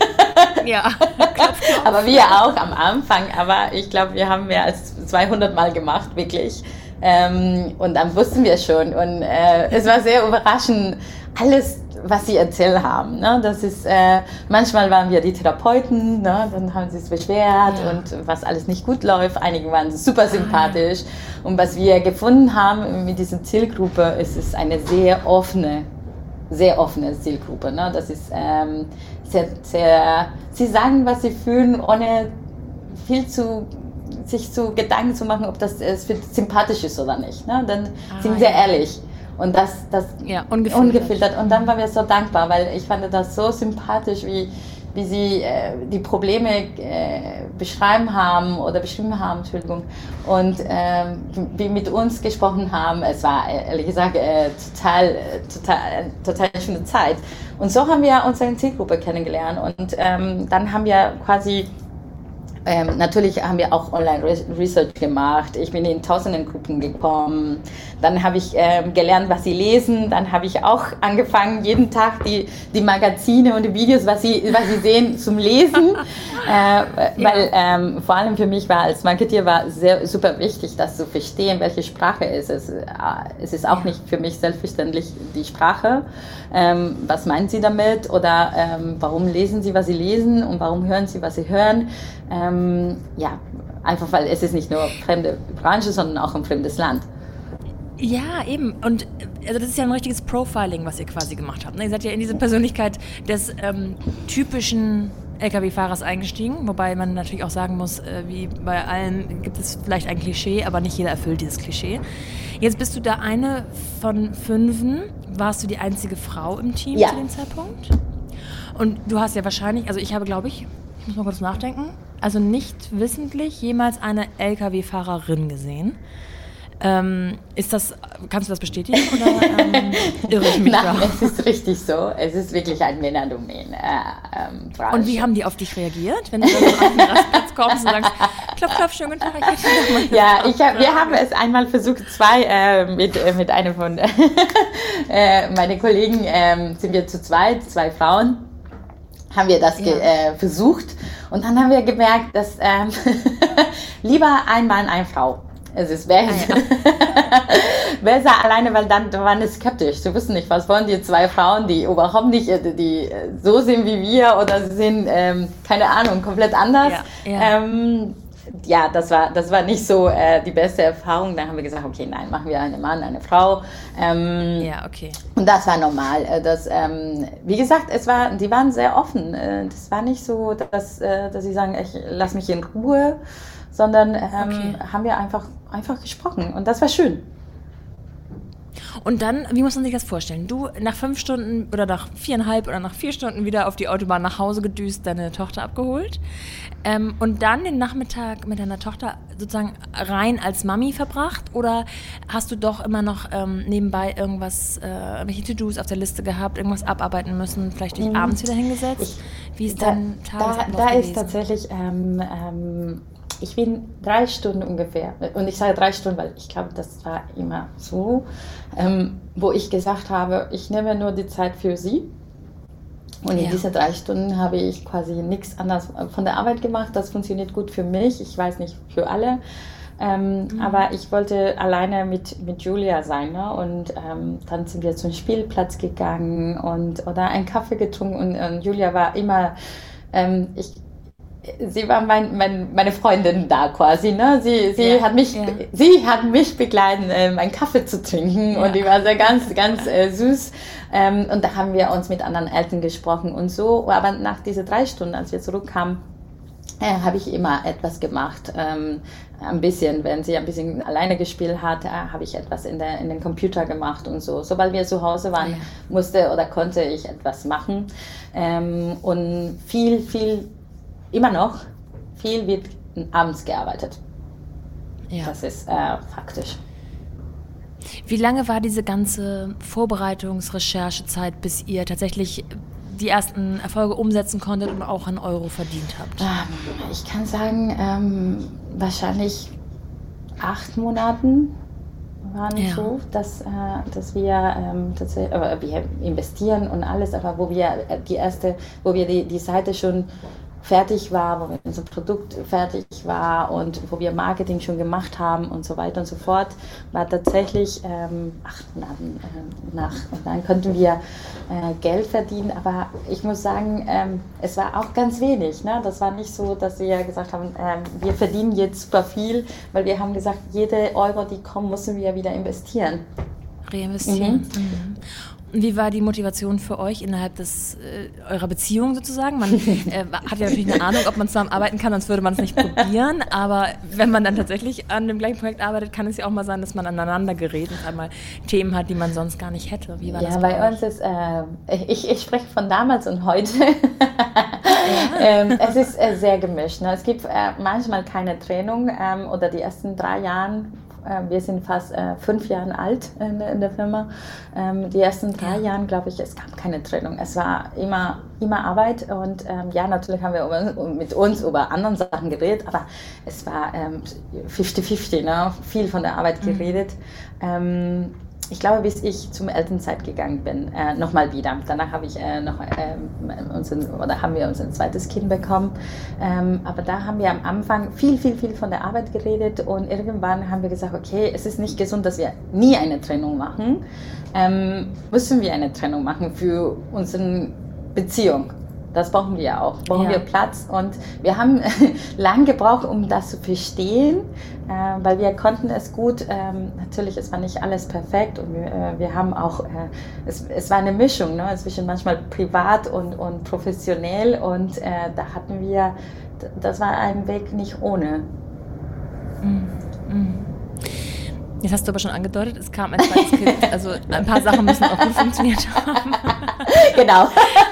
Ja, aber wir auch am Anfang, aber ich glaube, wir haben mehr als zweihundert Mal gemacht, wirklich. Ähm, und dann wussten wir schon und äh, es war sehr überraschend, alles, was sie erzählt haben. Ne? Das ist, äh, manchmal waren wir die Therapeuten, ne? Dann haben sie es beschwert ja. und was alles nicht gut läuft. Einige waren super sympathisch. Ah. Und was wir gefunden haben mit dieser Zielgruppe, ist es eine sehr offene, sehr offene Zielgruppe. Ne? Das ist ähm, sehr, sehr, sie sagen, was sie fühlen, ohne viel zu sich so Gedanken zu machen, ob das äh, sympathisch ist oder nicht. Ne? Dann ah, sind sie ja. ehrlich. Und das, das ja, ungefiltert. ungefiltert. Und dann waren wir so dankbar, weil ich fand das so sympathisch, wie, wie sie äh, die Probleme äh, beschreiben haben oder beschrieben haben, Entschuldigung. Und äh, wie mit uns gesprochen haben. Es war ehrlich gesagt äh, total, total, total schöne Zeit. Und so haben wir unsere Zielgruppe kennengelernt. Und ähm, dann haben wir quasi Ähm, natürlich haben wir auch Online-Research gemacht. Ich bin in tausenden Gruppen gekommen. Dann habe ich ähm, gelernt, was sie lesen. Dann habe ich auch angefangen, jeden Tag die, die Magazine und die Videos, was sie, was sie sehen, zum Lesen. äh, weil ähm, vor allem für mich war als Marketeer war sehr super wichtig, das zu verstehen, welche Sprache ist es. Äh, es ist auch nicht für mich selbstverständlich die Sprache. Ähm, was meinen Sie damit? Oder ähm, warum lesen Sie, was Sie lesen? Und warum hören Sie, was Sie hören? Ähm, ja, einfach weil es ist nicht nur fremde Branche, sondern auch ein fremdes Land. Ja, eben. Und also das ist ja ein richtiges Profiling, was ihr quasi gemacht habt. Ne? Ihr seid ja in diese Persönlichkeit des ähm, typischen L K W-Fahrers eingestiegen, wobei man natürlich auch sagen muss, äh, wie bei allen gibt es vielleicht ein Klischee, aber nicht jeder erfüllt dieses Klischee. Jetzt bist du da eine von fünfen. Warst du die einzige Frau im Team ja. zu dem Zeitpunkt? Und du hast ja wahrscheinlich, also ich habe, glaube ich, ich muss mal kurz nachdenken, also nicht wissentlich jemals eine L K W-Fahrerin gesehen. Ähm, ist das, kannst du das bestätigen oder ähm, irre ich mich Nein, da? es ist richtig so. Es ist wirklich ein Männerdomain. Äh, ähm, und wie haben die auf dich reagiert, wenn du dann auf den Rastplatz kommst und sagst, klopf, klopf, schönen guten Tag, ich hätte noch mal ja, ich hab, wir haben es einmal versucht, zwei, äh, mit, äh, mit einer von äh, meinen Kollegen, äh, sind wir zu zweit, zwei Frauen, haben wir das ja. ge, äh, versucht und dann haben wir gemerkt, dass ähm, lieber ein Mann, eine Frau. Es ist besser. Ah, ja. besser alleine, weil dann da waren sie skeptisch. Sie wussten nicht, was wollen die zwei Frauen, die überhaupt nicht die so sind wie wir oder sie sind, ähm, keine Ahnung, komplett anders. Ja, ja. Ähm, ja, das war, das war nicht so äh, die beste Erfahrung. Dann haben wir gesagt, okay, nein, machen wir einen Mann, eine Frau. Ähm, ja, okay. Und das war normal. Das, ähm, wie gesagt, es war, die waren sehr offen. Das war nicht so, dass, dass sie sagen, ich lass mich in Ruhe, sondern ähm, okay. haben wir einfach, einfach gesprochen. Und das war schön. Und dann, wie muss man sich das vorstellen? Du nach fünf Stunden oder nach viereinhalb oder nach vier Stunden wieder auf die Autobahn nach Hause gedüst, deine Tochter abgeholt ähm, und dann den Nachmittag mit deiner Tochter sozusagen rein als Mami verbracht oder hast du doch immer noch ähm, nebenbei irgendwas, äh, welche To-Dos auf der Liste gehabt, irgendwas abarbeiten müssen, vielleicht dich mhm. abends wieder hingesetzt? Ich, wie ist da, dein Tagesablauf Da, da gewesen? ist tatsächlich... Ähm, ähm, Ich bin drei Stunden ungefähr, und ich sage drei Stunden, weil ich glaube, das war immer so, ähm, wo ich gesagt habe, ich nehme nur die Zeit für sie. Und in ja. diesen drei Stunden habe ich quasi nichts anderes von der Arbeit gemacht. Das funktioniert gut für mich, ich weiß nicht für alle. Ähm, mhm. Aber ich wollte alleine mit, mit Julia sein, ne? Und ähm, dann sind wir zum Spielplatz gegangen und, oder einen Kaffee getrunken und, und Julia war immer, ähm, ich Sie war mein, mein, meine Freundin da quasi, ne? Sie, sie, ja, hat mich, ja. sie hat mich begleitet, ähm, einen Kaffee zu trinken ja. und die war sehr ganz, ganz äh, süß. Ähm, und da haben wir uns mit anderen Eltern gesprochen und so. Aber nach diesen drei Stunden, als wir zurückkamen, äh, habe ich immer etwas gemacht. Ähm, ein bisschen, wenn sie ein bisschen alleine gespielt hat, äh, habe ich etwas in, der, in den Computer gemacht und so. Sobald wir zu Hause waren, ja. musste oder konnte ich etwas machen. Ähm, und viel, viel Immer noch, viel wird abends gearbeitet. Ja. Das ist äh, faktisch. Wie lange war diese ganze Vorbereitungs-Recherchezeit, bis ihr tatsächlich die ersten Erfolge umsetzen konntet und auch einen Euro verdient habt? Ähm, ich kann sagen, ähm, wahrscheinlich acht Monaten waren ja. so, dass, äh, dass wir, ähm, dass wir, äh, wir investieren und alles, aber wo wir die erste, wo wir die, die Seite schon fertig war, wo unser Produkt fertig war und wo wir Marketing schon gemacht haben und so weiter und so fort, war tatsächlich ähm, acht Monaten äh, nach. Und dann konnten wir äh, Geld verdienen, aber ich muss sagen, ähm, es war auch ganz wenig. Ne? Das war nicht so, dass wir gesagt haben, ähm, wir verdienen jetzt super viel, weil wir haben gesagt, jede Euro, die kommt, müssen wir wieder investieren. Reinvestieren. Mhm. Mhm. Wie war die Motivation für euch innerhalb des, äh, eurer Beziehung sozusagen? Man äh, hat ja natürlich eine Ahnung, ob man zusammen arbeiten kann, sonst würde man es nicht probieren. Aber wenn man dann tatsächlich an dem gleichen Projekt arbeitet, kann es ja auch mal sein, dass man aneinander gerät und einmal Themen hat, die man sonst gar nicht hätte. Wie war ja, das bei, bei uns ist, äh, ich, ich spreche von damals und heute. Ja. ähm, es ist äh, sehr gemischt. Ne? Es gibt äh, manchmal keine Trennung ähm, oder die ersten drei Jahre. Wir sind fast äh, fünf Jahre alt in, in der Firma. Ähm, die ersten drei ja. Jahren, glaube ich, es gab keine Trennung. Es war immer, immer Arbeit und ähm, ja, natürlich haben wir über, mit uns über andere Sachen geredet, aber es war ähm, fünfzig fünfzig, ne? Viel von der Arbeit geredet. Mhm. Ähm, ich glaube, bis ich zum Elternzeit gegangen bin, äh, nochmal wieder. Danach habe ich äh, noch äh, unseren, oder haben wir unser zweites Kind bekommen. Ähm, aber da haben wir am Anfang viel, viel, viel von der Arbeit geredet und irgendwann haben wir gesagt, okay, es ist nicht gesund, dass wir nie eine Trennung machen. Ähm, müssen wir eine Trennung machen für unsere Beziehung? Das brauchen wir ja auch. Brauchen ja. wir Platz. Und wir haben lange gebraucht, um das zu verstehen, äh, weil wir konnten es gut. Ähm, natürlich, es war nicht alles perfekt und wir, äh, wir haben auch, äh, es, es war eine Mischung, ne, zwischen manchmal privat und, und professionell. Und äh, da hatten wir, das war ein Weg nicht ohne. Mhm. Mhm. Jetzt hast du aber schon angedeutet, es kam ein zweites Kind. Also ein paar Sachen müssen auch gut funktioniert haben. Genau.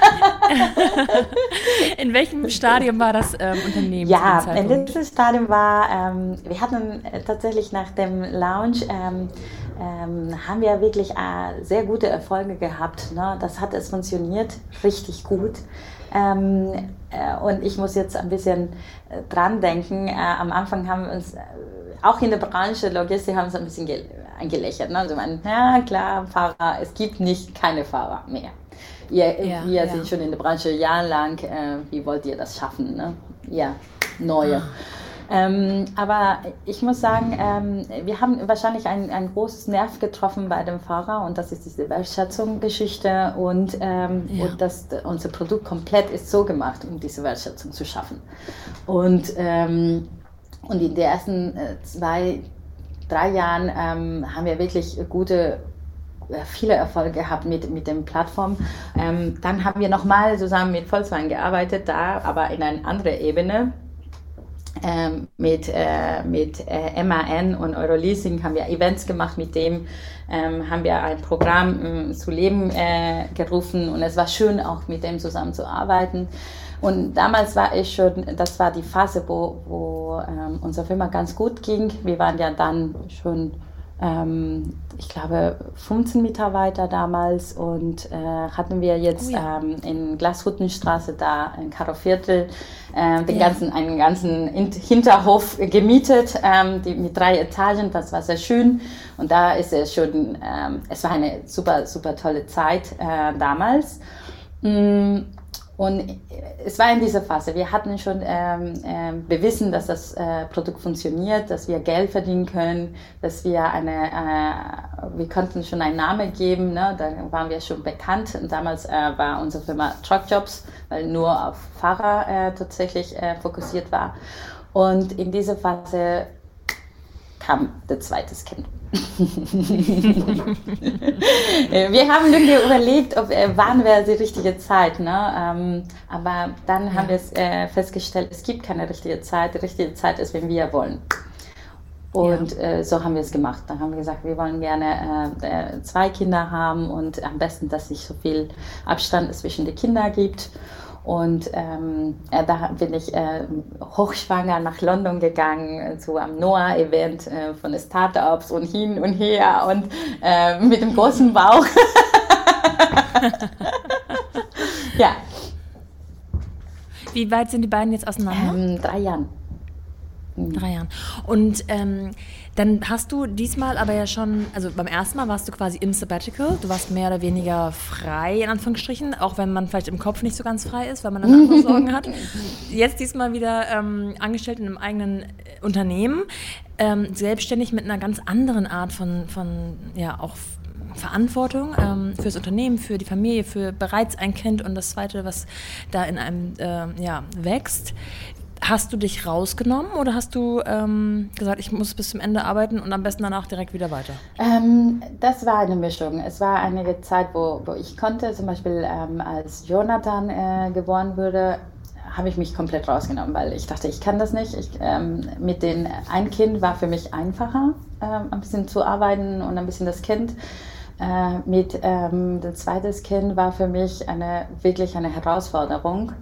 In welchem Stadium war das ähm, Unternehmen? Ja, in diesem Stadium war, ähm, wir hatten äh, tatsächlich nach dem Launch, ähm, ähm, haben wir wirklich äh, sehr gute Erfolge gehabt. Ne? Das hat es funktioniert, richtig gut. Ähm, äh, und ich muss jetzt ein bisschen äh, dran denken. Äh, am Anfang haben wir uns, äh, auch in der Branche Logistik, haben uns ein bisschen gel- eingelächelt. Ne? Also man, ja klar, Fahrer, es gibt nicht keine Fahrer mehr. Ihr, ja, wir ja. sind schon in der Branche jahrelang, äh, wie wollt ihr das schaffen? Ne? Ja, neue. Ah. Ähm, aber ich muss sagen, ähm, wir haben wahrscheinlich ein, ein großes Nerv getroffen bei dem Fahrer und das ist diese Wertschätzungsgeschichte und, ähm, ja. und das, unser Produkt komplett ist so gemacht, um diese Wertschätzung zu schaffen. Und, ähm, und in den ersten äh, zwei, drei Jahren ähm, haben wir wirklich gute viele Erfolge gehabt mit, mit den Plattformen. Ähm, dann haben wir nochmal zusammen mit Volkswagen gearbeitet, da aber in einer anderen Ebene. Ähm, mit äh, mit äh, M A N und Euroleasing haben wir Events gemacht, mit dem ähm, haben wir ein Programm äh, zu Leben äh, gerufen und es war schön, auch mit dem zusammenzuarbeiten. Und damals war ich schon, das war die Phase, wo, wo ähm, unsere Firma ganz gut ging. Wir waren ja dann schon, ähm, ich glaube, fünfzehn Mitarbeiter damals und äh, hatten wir jetzt oh ja. ähm, in Glashüttenstraße da in Karoviertel äh, den ja. ganzen, einen ganzen Hinterhof gemietet, ähm, die, mit drei Etagen. Das war sehr schön und da ist es schon, ähm, es war eine super, super tolle Zeit äh, damals. Mm. Und es war in dieser Phase, wir hatten schon ähm, ähm, bewiesen, dass das äh, Produkt funktioniert, dass wir Geld verdienen können, dass wir eine, äh, wir konnten schon einen Namen geben, ne? Da waren wir schon bekannt. Und damals äh, war unsere Firma Truckjobs, weil nur auf Fahrer äh, tatsächlich äh, fokussiert war. Und in dieser Phase kam das zweite Kind. Wir haben irgendwie überlegt, ob, äh, wann wäre die richtige Zeit, ne? Ähm, aber dann ja. haben wir äh, festgestellt, es gibt keine richtige Zeit. Die richtige Zeit ist, wenn wir wollen. Und ja. äh, so haben wir es gemacht. Dann haben wir gesagt, wir wollen gerne äh, zwei Kinder haben und am besten, dass es nicht so viel Abstand zwischen den Kindern gibt. Und ähm, äh, da bin ich äh, hochschwanger nach London gegangen äh, zu einem Noah-Event äh, von den Startups und hin und her und äh, mit dem großen Bauch. Ja. Wie weit sind die beiden jetzt auseinander? Ähm, drei Jahren. Drei Jahren. Und ähm, dann hast du diesmal aber ja schon, also beim ersten Mal warst du quasi im Sabbatical, du warst mehr oder weniger frei, in Anführungsstrichen, auch wenn man vielleicht im Kopf nicht so ganz frei ist, weil man dann andere Sorgen hat. Jetzt diesmal wieder ähm, angestellt in einem eigenen Unternehmen, ähm, selbstständig mit einer ganz anderen Art von, von ja, auch Verantwortung ähm, fürs Unternehmen, für die Familie, für bereits ein Kind und das zweite, was da in einem äh, ja, wächst. Hast du dich rausgenommen oder hast du ähm, gesagt, ich muss bis zum Ende arbeiten und am besten danach direkt wieder weiter? Ähm, das war eine Mischung. Es war einige Zeit, wo, wo ich konnte, zum Beispiel ähm, als Jonathan äh, geboren wurde, habe ich mich komplett rausgenommen, weil ich dachte, ich kann das nicht. Ich, ähm, mit den ein Kind war für mich einfacher, ähm, ein bisschen zu arbeiten und ein bisschen das Kind. Äh, mit ähm, dem zweiten Kind war für mich eine, wirklich eine Herausforderung.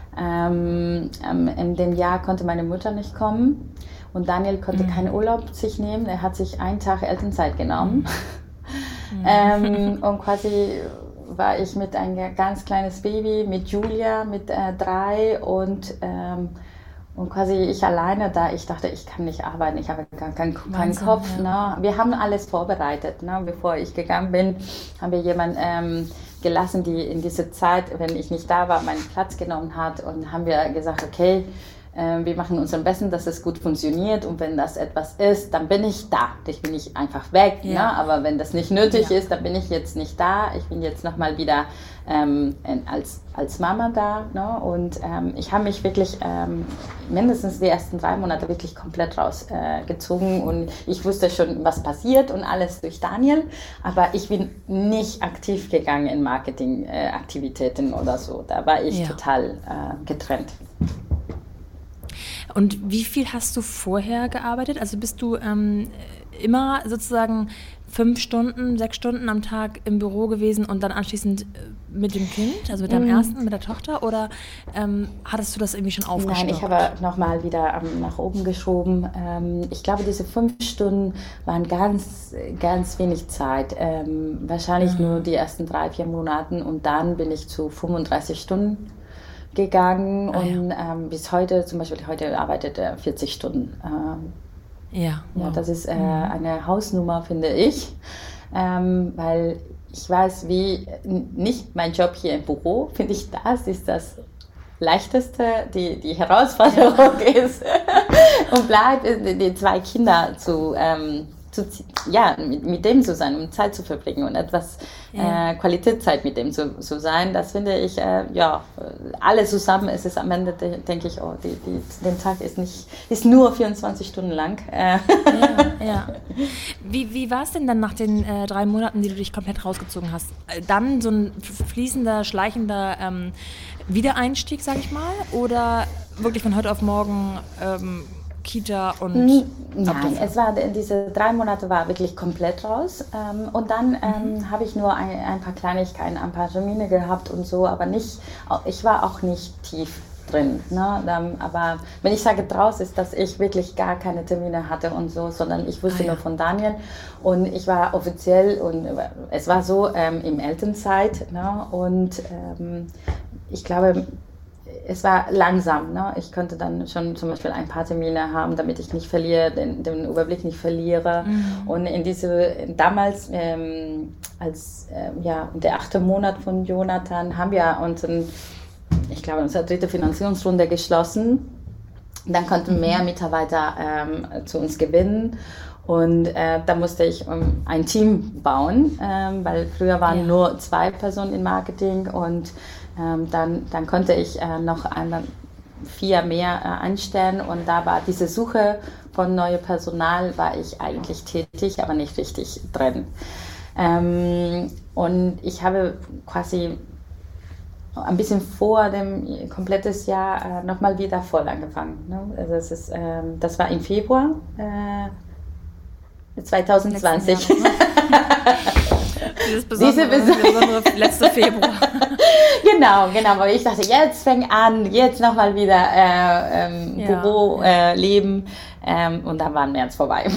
Ähm, in dem Jahr konnte meine Mutter nicht kommen und Daniel konnte mhm. keinen Urlaub sich nehmen. Er hat sich einen Tag Elternzeit genommen. Mhm. ähm, und quasi war ich mit einem ganz kleines Baby, mit Julia, mit äh, drei und, ähm, und quasi ich alleine da. Ich dachte, ich kann nicht arbeiten, ich habe gar keinen, keinen Kopf. Ja. Ne? Wir haben alles vorbereitet. Ne? Bevor ich gegangen bin, haben wir jemanden ähm, gelassen, die in dieser Zeit, wenn ich nicht da war, meinen Platz genommen hat und haben wir gesagt, okay, äh, wir machen uns am besten, dass es gut funktioniert und wenn das etwas ist, dann bin ich da. Ich bin nicht einfach weg, ja. ne? Aber wenn das nicht nötig ja. ist, dann bin ich jetzt nicht da. Ich bin jetzt nochmal wieder ähm, als, als Mama da, ne? Und ähm, ich habe mich wirklich ähm, mindestens die ersten drei Monate wirklich komplett rausgezogen äh, und ich wusste schon, was passiert und alles durch Daniel, aber ich bin nicht aktiv gegangen in Marketingaktivitäten äh, oder so. Da war ich ja. total äh, getrennt. Und wie viel hast du vorher gearbeitet? Also bist du ähm, immer sozusagen fünf Stunden, sechs Stunden am Tag im Büro gewesen und dann anschließend mit dem Kind, also mit deinem mm. ersten, mit der Tochter? Oder ähm, hattest du das irgendwie schon aufgestockt? Nein, ich habe nochmal wieder ähm, nach oben geschoben. Ähm, ich glaube, diese fünf Stunden waren ganz, ganz wenig Zeit. Ähm, wahrscheinlich mm. nur die ersten drei, vier Monate und dann bin ich zu fünfunddreißig Stunden gegangen ah, und ja. ähm, bis heute, zum Beispiel heute arbeitet er vierzig Stunden. Ähm, ja, wow. ja, das ist äh, eine Hausnummer, finde ich, ähm, weil ich weiß, wie nicht mein Job hier im Büro, finde ich, das ist das Leichteste, die, die Herausforderung ist und bleibt die zwei Kinder zu ähm, Zu, ja, mit, mit dem zu sein, um Zeit zu verbringen und etwas ja. äh, Qualitätszeit mit dem zu, zu sein, das finde ich, äh, ja, alle zusammen ist es am Ende, de, denke ich, oh, die, die, der Tag ist nicht, ist nur vierundzwanzig Stunden lang. Äh. Ja, ja. Wie, wie war es denn dann nach den äh, drei Monaten, die du dich komplett rausgezogen hast? Dann so ein fließender, schleichender ähm, Wiedereinstieg, sag ich mal, oder wirklich von heute auf morgen ähm, Kita und... Nein, es war, diese drei Monate war wirklich komplett raus. Ähm, und dann ähm, mhm. habe ich nur ein, ein paar Kleinigkeiten, ein paar Termine gehabt und so, aber nicht, ich war auch nicht tief drin. Ne? Aber wenn ich sage draus, ist, dass ich wirklich gar keine Termine hatte und so, sondern ich wusste ah, ja. nur von Daniel und ich war offiziell und es war so ähm, im Elternzeit, ne? Und ähm, ich glaube, es war langsam. Ne? Ich konnte dann schon zum Beispiel ein paar Termine haben, damit ich nicht verliere, den, den Überblick nicht verliere. Mhm. Und in diese, damals, ähm, als ähm, ja, der achte Monat von Jonathan, haben wir unseren, ich glaube, unsere dritte Finanzierungsrunde geschlossen. Dann konnten mhm. mehr Mitarbeiter ähm, zu uns gewinnen. Und äh, da musste ich um, ein Team bauen, ähm, weil früher waren ja. nur zwei Personen im Marketing und ähm, dann, dann konnte ich äh, noch eine, vier mehr äh, einstellen und da war diese Suche von neuem Personal, war ich eigentlich tätig, aber nicht richtig drin. Ähm, und ich habe quasi ein bisschen vor dem komplettes Jahr äh, nochmal wieder voll angefangen. Ne? Also es ist, ähm, das war im Februar äh, zwanzig zwanzig. Dieses besondere, Diese besondere letzte Februar. Genau, genau. Aber ich dachte, jetzt fängt an, jetzt nochmal wieder äh, ähm, ja, Büroleben ja. äh, und dann war März vorbei.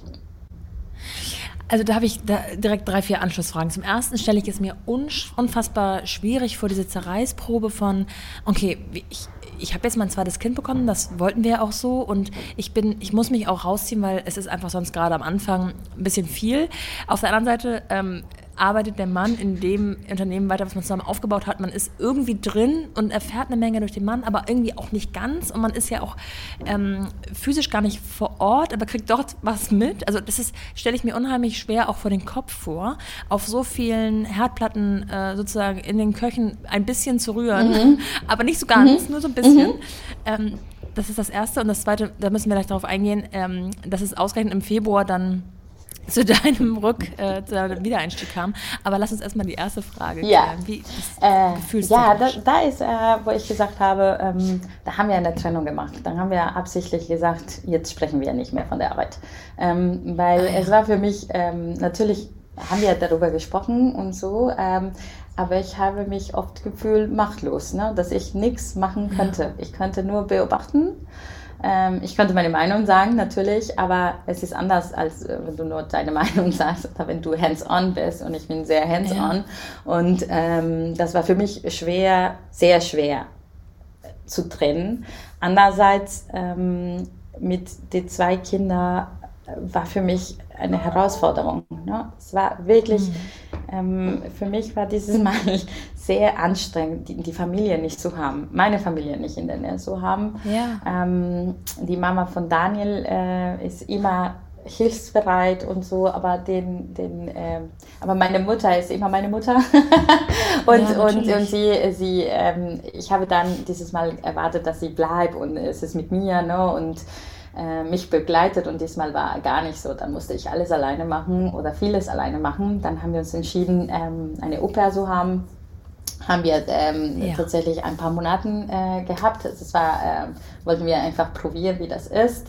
Also da habe ich da direkt drei, vier Anschlussfragen. Zum ersten stelle ich es mir unfassbar schwierig vor, diese Zerreißprobe von, okay, ich, ich habe jetzt mein zweites Kind bekommen, das wollten wir ja auch so und ich bin, ich muss mich auch rausziehen, weil es ist einfach sonst gerade am Anfang ein bisschen viel. Auf der anderen Seite ähm, arbeitet der Mann in dem Unternehmen weiter, was man zusammen aufgebaut hat. Man ist irgendwie drin und erfährt eine Menge durch den Mann, aber irgendwie auch nicht ganz. Und man ist ja auch ähm, physisch gar nicht vor Ort, aber kriegt dort was mit. Also das ist, stelle ich mir unheimlich schwer auch vor den Kopf vor, auf so vielen Herdplatten äh, sozusagen in den Köchen ein bisschen zu rühren, mhm. aber nicht so ganz, mhm. nur so ein bisschen. Mhm. Ähm, das ist das Erste. Und das Zweite, da müssen wir gleich darauf eingehen, ähm, dass es ausgerechnet im Februar dann zu deinem Rück, äh, zu deinem Wiedereinstieg kam. Aber lass uns erstmal die erste Frage ja. klären. Wie äh, ja, da, da ist, äh, wo ich gesagt habe, ähm, da haben wir eine Trennung gemacht. Dann haben wir absichtlich gesagt, jetzt sprechen wir nicht mehr von der Arbeit. Ähm, weil ah, ja. es war für mich, ähm, natürlich haben wir darüber gesprochen und so, ähm, aber ich habe mich oft gefühlt machtlos, ne? Dass ich nichts machen könnte. Ja. Ich könnte nur beobachten. Ich könnte meine Meinung sagen, natürlich, aber es ist anders, als wenn du nur deine Meinung sagst oder wenn du hands-on bist und ich bin sehr hands-on. Ja. Und ähm, das war für mich schwer, sehr schwer zu trennen. Andererseits ähm, mit den zwei Kindern war für mich eine Herausforderung. Ne? Es war wirklich, mhm. ähm, für mich war dieses Mal sehr anstrengend, die, die Familie nicht zu haben, meine Familie nicht in der Nähe zu haben. Ja. Ähm, die Mama von Daniel äh, ist immer hilfsbereit und so, aber den, den, äh, aber meine Mutter ist immer meine Mutter und, ja, und, und sie, sie ähm, ich habe dann dieses Mal erwartet, dass sie bleibt und es ist mit mir, ne, und äh, mich begleitet und diesmal war gar nicht so, dann musste ich alles alleine machen oder vieles alleine machen, dann haben wir uns entschieden, ähm, eine Au-pair zu haben. Haben wir ähm, ja. tatsächlich ein paar Monate äh, gehabt. Es war, äh, wollten wir einfach probieren, wie das ist.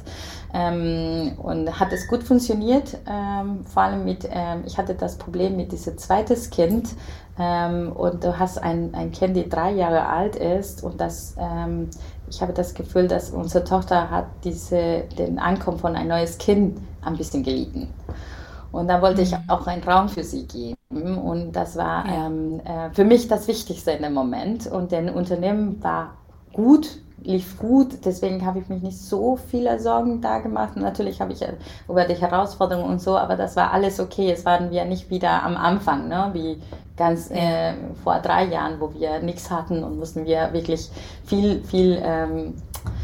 Ähm, und hat es gut funktioniert. Ähm, vor allem mit, ähm, ich hatte das Problem mit diesem zweites Kind. Ähm, und du hast ein, ein Kind, die drei Jahre alt ist. Und das, ähm, ich habe das Gefühl, dass unsere Tochter hat diese, den Ankommen von ein neues Kind ein bisschen gelitten. Und da wollte ich auch einen Raum für sie geben. Und das war ja. ähm, äh, für mich das Wichtigste in dem Moment. Und das Unternehmen war gut, lief gut. Deswegen habe ich mich nicht so viele Sorgen da gemacht. Und natürlich habe ich über die Herausforderungen und so, aber das war alles okay. Es waren wir nicht wieder am Anfang, ne? Wie ganz äh, vor drei Jahren, wo wir nichts hatten und mussten wir wirklich viel, viel, ähm,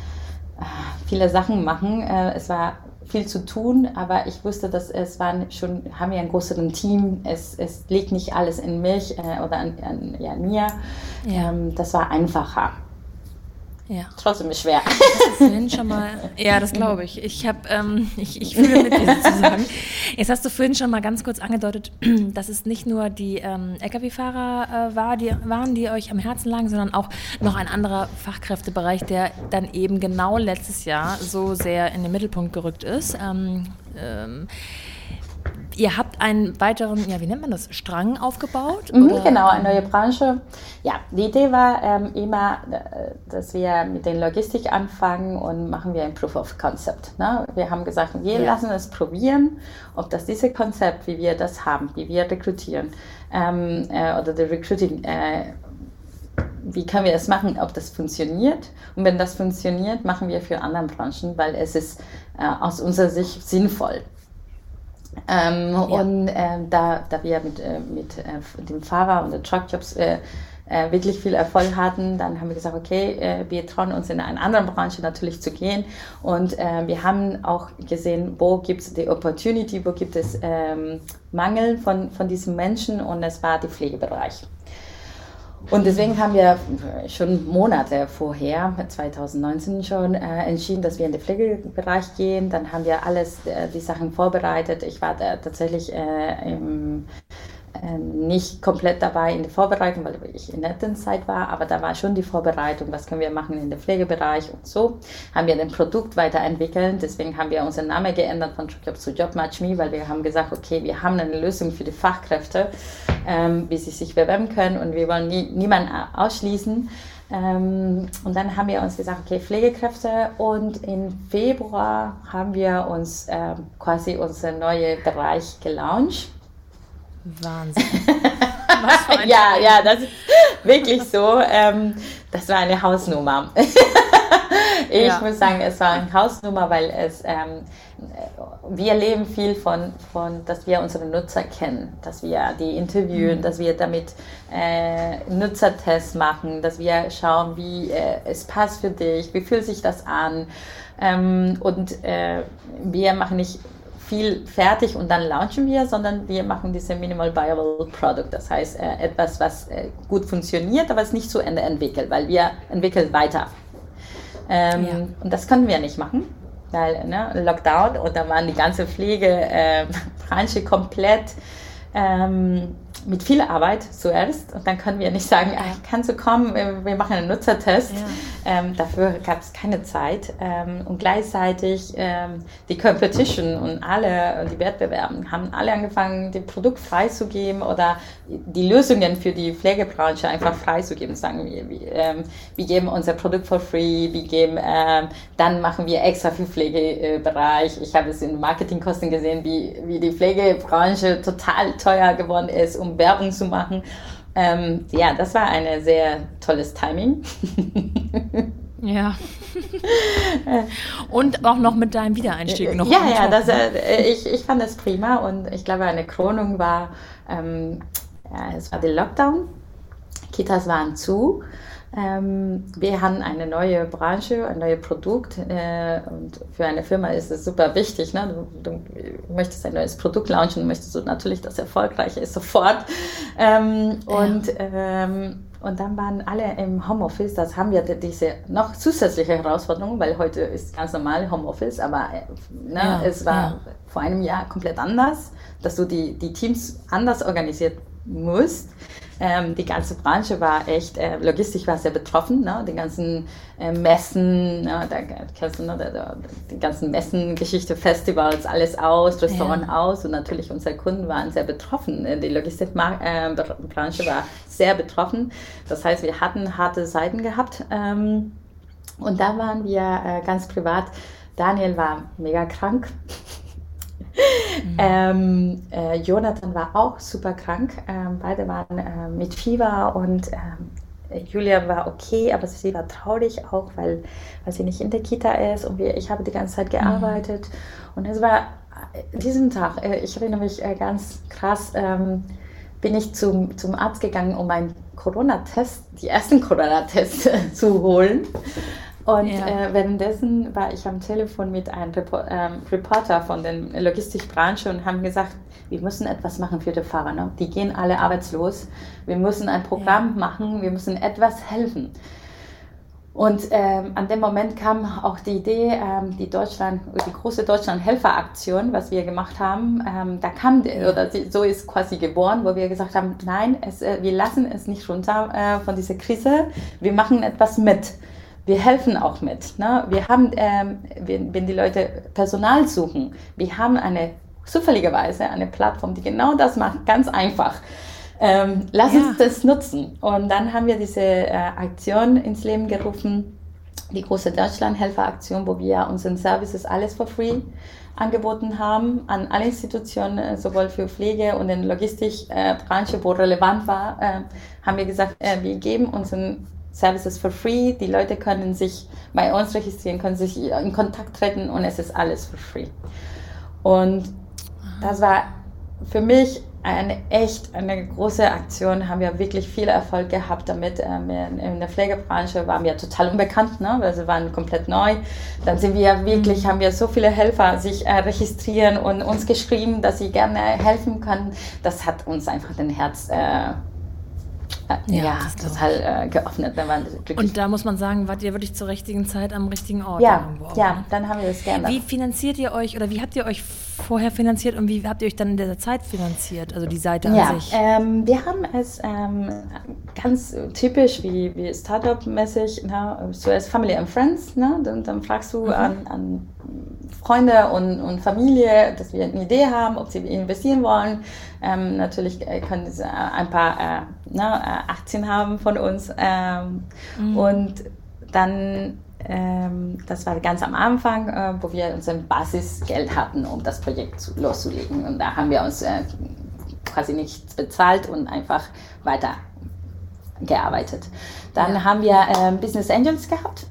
viele Sachen machen. Äh, es war viel zu tun, aber ich wusste, dass es waren schon, haben wir ein größeres Team, es, es liegt nicht alles in mich äh, oder an, an ja, mir. Ja. Ähm, das war einfacher. Ja. Trotzdem ist schwer. Vorhin schon mal, ja, das glaube ich. Ich habe, ähm, ich, ich fühle mit dir sozusagen. Jetzt hast du vorhin schon mal ganz kurz angedeutet, dass es nicht nur die ähm, L K W-Fahrer äh, war, die, waren, die euch am Herzen lagen, sondern auch noch ein anderer Fachkräftebereich, der dann eben genau letztes Jahr so sehr in den Mittelpunkt gerückt ist. Ähm, ähm, Ihr habt einen weiteren, ja, wie nennt man das, Strang aufgebaut? Mhm, oder? Genau, eine neue Branche. Ja, die Idee war ähm, immer, äh, dass wir mit der Logistik anfangen und machen wir ein Proof of Concept. Ne? Wir haben gesagt, wir Ja. lassen es probieren, ob das diese Konzept, wie wir das haben, wie wir rekrutieren ähm, äh, oder der Recruiting, äh, wie können wir es machen, ob das funktioniert. Und wenn das funktioniert, machen wir für andere Branchen, weil es ist äh, aus unserer Sicht sinnvoll. Ähm, ja. Und äh, da, da wir mit, äh, mit äh, dem Fahrer und den Truckjobs äh, äh, wirklich viel Erfolg hatten, dann haben wir gesagt, okay, äh, wir trauen uns in eine andere Branche natürlich zu gehen. Und äh, wir haben auch gesehen, wo gibt es die Opportunity, wo gibt es ähm, Mangel von, von diesen Menschen, und es war der Pflegebereich. Und deswegen haben wir schon Monate vorher, zwanzig neunzehn schon, äh, entschieden, dass wir in den Pflegebereich gehen. Dann haben wir alles, äh, die Sachen vorbereitet. Ich war da tatsächlich äh, im, äh, nicht komplett dabei in der Vorbereitung, weil ich in der Elternzeit war, aber da war schon die Vorbereitung, was können wir machen in den Pflegebereich und so. Haben wir ein Produkt weiterentwickelt, deswegen haben wir unseren Namen geändert von Truckjobs zu JobMatchMe, weil wir haben gesagt, okay, wir haben eine Lösung für die Fachkräfte, ähm, wie sie sich bewerben können, und wir wollen nie, niemanden ausschließen. Ähm, und dann haben wir uns gesagt, okay, Pflegekräfte, und im Februar haben wir uns ähm, quasi unser neuer Bereich gelauncht. Wahnsinn. Was für ein ja, ja, das ist wirklich so. Ähm, das war eine Hausnummer. ich ja. muss sagen, es war eine Hausnummer, weil es ähm, wir leben viel von, von, dass wir unsere Nutzer kennen, dass wir die interviewen, mhm. dass wir damit äh, Nutzertests machen, dass wir schauen, wie äh, es passt für dich, wie fühlt sich das an. Ähm, und äh, wir machen nicht viel fertig und dann launchen wir, sondern wir machen diese Minimal Viable Product, das heißt äh, etwas, was äh, gut funktioniert, aber es nicht zu Ende entwickelt, weil wir entwickeln weiter. Ähm, ja. Und das können wir nicht machen, weil ne, Lockdown, und da waren die ganze Pflegebranche äh, komplett ähm, mit viel Arbeit zuerst, und dann können wir nicht sagen, ah, kannst du kommen, wir, wir machen einen Nutzertest. Ja. Ähm, dafür gab es keine Zeit. Ähm, und gleichzeitig ähm, die Competition und alle, die Wettbewerben haben alle angefangen, das Produkt freizugeben oder die Lösungen für die Pflegebranche einfach freizugeben. Sagen wir, wir, ähm, wir geben unser Produkt for free, wir geben, ähm, dann machen wir extra für Pflegebereich. Ich habe es in Marketingkosten gesehen, wie, wie die Pflegebranche total teuer geworden ist, um Werbung zu machen. Ähm, ja, das war ein sehr tolles Timing. Ja. Und auch noch mit deinem Wiedereinstieg noch. Ja, ja, das, äh, ich, ich fand das prima, und ich glaube, eine Krönung war, ähm, ja, es war der Lockdown, Kitas waren zu. Ähm, wir haben eine neue Branche, ein neues Produkt, äh, und für eine Firma ist es super wichtig. Ne? Du, du möchtest ein neues Produkt launchen, möchtest du natürlich, dass es erfolgreich ist, sofort. Ähm, ja. Und ähm, Und dann waren alle im Homeoffice. Das haben wir diese noch zusätzliche Herausforderung, weil heute ist ganz normal Homeoffice, aber ne, ja, es war ja. vor einem Jahr komplett anders, dass du die, die Teams anders organisiert musst. Ähm, die ganze Branche war echt, äh, logistisch war sehr betroffen, ne? Die ganzen äh, Messen, ne? Da kennst du ne? da, da, die ganzen Messen-Geschichte, Festivals, alles aus, Restaurant ja. aus, und natürlich unsere Kunden waren sehr betroffen. Die Logistikbranche äh, war sehr betroffen. Das heißt, wir hatten harte Seiten gehabt, ähm, und da waren wir äh, ganz privat. Daniel war mega krank. Mhm. Ähm, äh, Jonathan war auch super krank. Ähm, beide waren äh, mit Fieber, und ähm, Julia war okay, aber sie war traurig auch, weil, weil sie nicht in der Kita ist, und wir, ich habe die ganze Zeit gearbeitet. Mhm. Und es war äh, diesen Tag, äh, ich erinnere mich äh, ganz krass, ähm, bin ich zum, zum Arzt gegangen, um einen Corona-Test, die ersten Corona-Tests zu holen. Und ja. äh, währenddessen war ich am Telefon mit einem Repor- ähm, Reporter von der Logistikbranche und haben gesagt, wir müssen etwas machen für die Fahrer. Ne? Die gehen alle arbeitslos. Wir müssen ein Programm ja. machen, wir müssen etwas helfen. Und ähm, an dem Moment kam auch die Idee, ähm, die Deutschland, die große Deutschland-Helfer-Aktion, was wir gemacht haben, ähm, da kam, oder so ist quasi geboren, wo wir gesagt haben, nein, es, äh, wir lassen es nicht runter äh, von dieser Krise, wir machen etwas mit. Wir helfen auch mit. Ne? Wir haben, ähm, wenn, wenn die Leute Personal suchen, wir haben eine, zufälligerweise eine Plattform, die genau das macht, ganz einfach. Ähm, lass ja. uns das nutzen. Und dann haben wir diese äh, Aktion ins Leben gerufen, die große Deutschland-Helfer-Aktion, wo wir unseren Services alles for free angeboten haben an alle Institutionen, sowohl für Pflege und in Logistikbranche, äh, wo relevant war, äh, haben wir gesagt, äh, wir geben unseren Services for free. Die Leute können sich bei uns registrieren, können sich in Kontakt treten und es ist alles for free. Und das war für mich eine echt eine große Aktion, haben wir wirklich viel Erfolg gehabt damit. Ähm, in der Pflegebranche waren wir total unbekannt, ne? Weil sie waren komplett neu. Dann sind wir wirklich, haben wir so viele Helfer sich äh, registrieren und uns geschrieben, dass sie gerne helfen können. Das hat uns einfach den Herz äh, Ja, ja total äh, geöffnet. Und da muss man sagen, wart ihr wirklich zur richtigen Zeit am richtigen Ort? Ja, auch, ja, ne? Dann haben wir das gerne. Wie finanziert ihr euch oder wie habt ihr euch vorher finanziert und wie habt ihr euch dann in dieser Zeit finanziert, also die Seite an ja, sich? Ähm, wir haben es ähm, ganz typisch wie, wie Startup-mäßig, ne? Zuerst Family and Friends, ne? dann, dann fragst du mhm. an, an Freunde und, und Familie, dass wir eine Idee haben, ob sie investieren wollen. Ähm, natürlich können sie ein paar äh, ne, Aktien haben von uns. Ähm, mhm. Und dann, ähm, das war ganz am Anfang, äh, wo wir unser Basisgeld hatten, um das Projekt zu, loszulegen. Und da haben wir uns äh, quasi nichts bezahlt und einfach weiter gearbeitet. Dann ja. haben wir äh, Business Angels gehabt.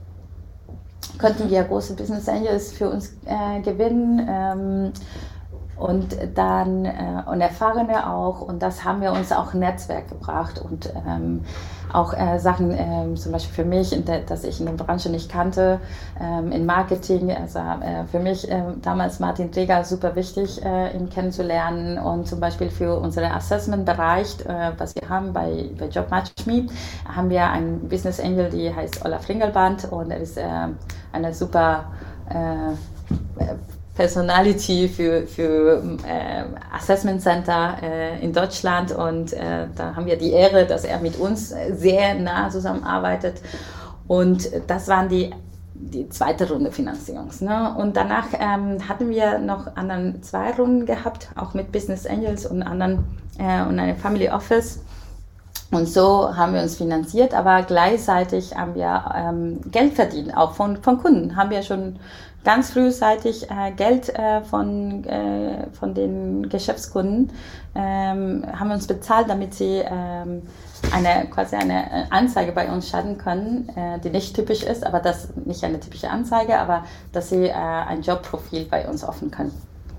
Konnten wir große Business Angels für uns äh, gewinnen ähm, und dann äh, und Erfahrene auch, und das haben wir uns auch ein Netzwerk gebracht und ähm, auch äh, Sachen ähm, zum Beispiel für mich, in der, dass ich in der Branche nicht kannte, ähm, in Marketing, also äh, für mich äh, damals Martin Träger super wichtig, äh, ihn kennenzulernen, und zum Beispiel für unseren Assessment-Bereich, äh, was wir haben bei, bei JobMatchMe, haben wir einen Business Angel, die heißt Olaf Ringelband, und er ist äh, eine super äh, Personality für, für äh, Assessment Center äh, in Deutschland, und äh, da haben wir die Ehre, dass er mit uns sehr nah zusammenarbeitet, und das waren die, die zweite Runde Finanzierungs. Ne? Und danach ähm, hatten wir noch anderen zwei Runden gehabt, auch mit Business Angels und anderen äh, und einem Family Office. Und so haben wir uns finanziert, aber gleichzeitig haben wir ähm, Geld verdient, auch von, von Kunden. Haben wir schon ganz frühzeitig äh, Geld äh, von, äh, von den Geschäftskunden, ähm, haben wir uns bezahlt, damit sie ähm, eine, quasi eine Anzeige bei uns schalten können, äh, die nicht typisch ist, aber das nicht eine typische Anzeige, aber dass sie äh, ein Jobprofil bei uns öffnen können.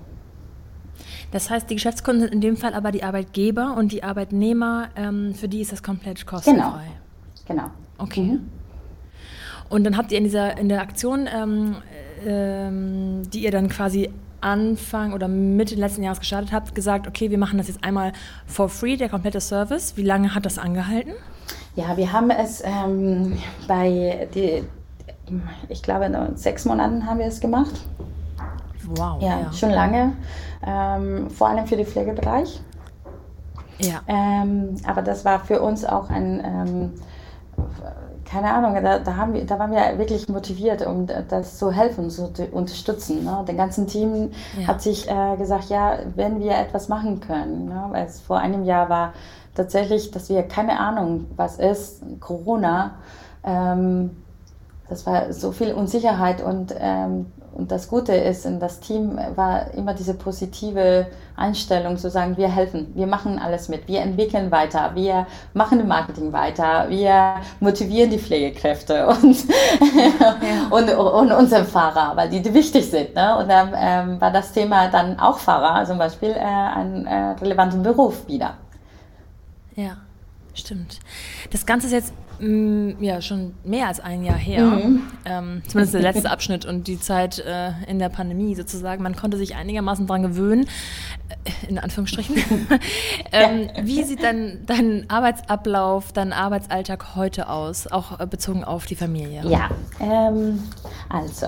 Das heißt, die Geschäftskunden sind in dem Fall aber die Arbeitgeber, und die Arbeitnehmer, ähm, für die ist das komplett kostenfrei. Genau, genau. Okay. Mhm. Und dann habt ihr in dieser in der Aktion, ähm, ähm, die ihr dann quasi Anfang oder Mitte letzten Jahres gestartet habt, gesagt, okay, wir machen das jetzt einmal for free, der komplette Service. Wie lange hat das angehalten? Ja, wir haben es ähm, bei, die, ich glaube, in sechs Monaten haben wir es gemacht. Wow. Ja, ja. Schon lange. Ähm, vor allem für den Pflegebereich. Ja. Ähm, aber das war für uns auch ein, ähm, keine Ahnung, da, da, haben wir, da waren wir wirklich motiviert, um das zu helfen, zu unterstützen. Ne? Das ganze Team ja. hat sich äh, gesagt, ja, wenn wir etwas machen können. Ne? Weil es vor einem Jahr war tatsächlich, dass wir keine Ahnung, was ist, Corona. Ähm, das war so viel Unsicherheit, und ähm, Und das Gute ist, in das Team war immer diese positive Einstellung, zu sagen, wir helfen, wir machen alles mit, wir entwickeln weiter, wir machen Marketing weiter, wir motivieren die Pflegekräfte und, ja. und, und unsere Fahrer, weil die, die wichtig sind. Ne? Und dann ähm, war das Thema dann auch Fahrer, zum Beispiel äh, ein äh, relevanten Beruf wieder. Ja. Stimmt. Das Ganze ist jetzt mh, ja schon mehr als ein Jahr her, Mhm. ähm, zumindest der letzte Abschnitt und die Zeit äh, in der Pandemie sozusagen. Man konnte sich einigermaßen dran gewöhnen, äh, in Anführungsstrichen. ähm, Ja. Wie sieht dann dein Arbeitsablauf, dein Arbeitsalltag heute aus, auch äh, bezogen auf die Familie? Ja, ähm, also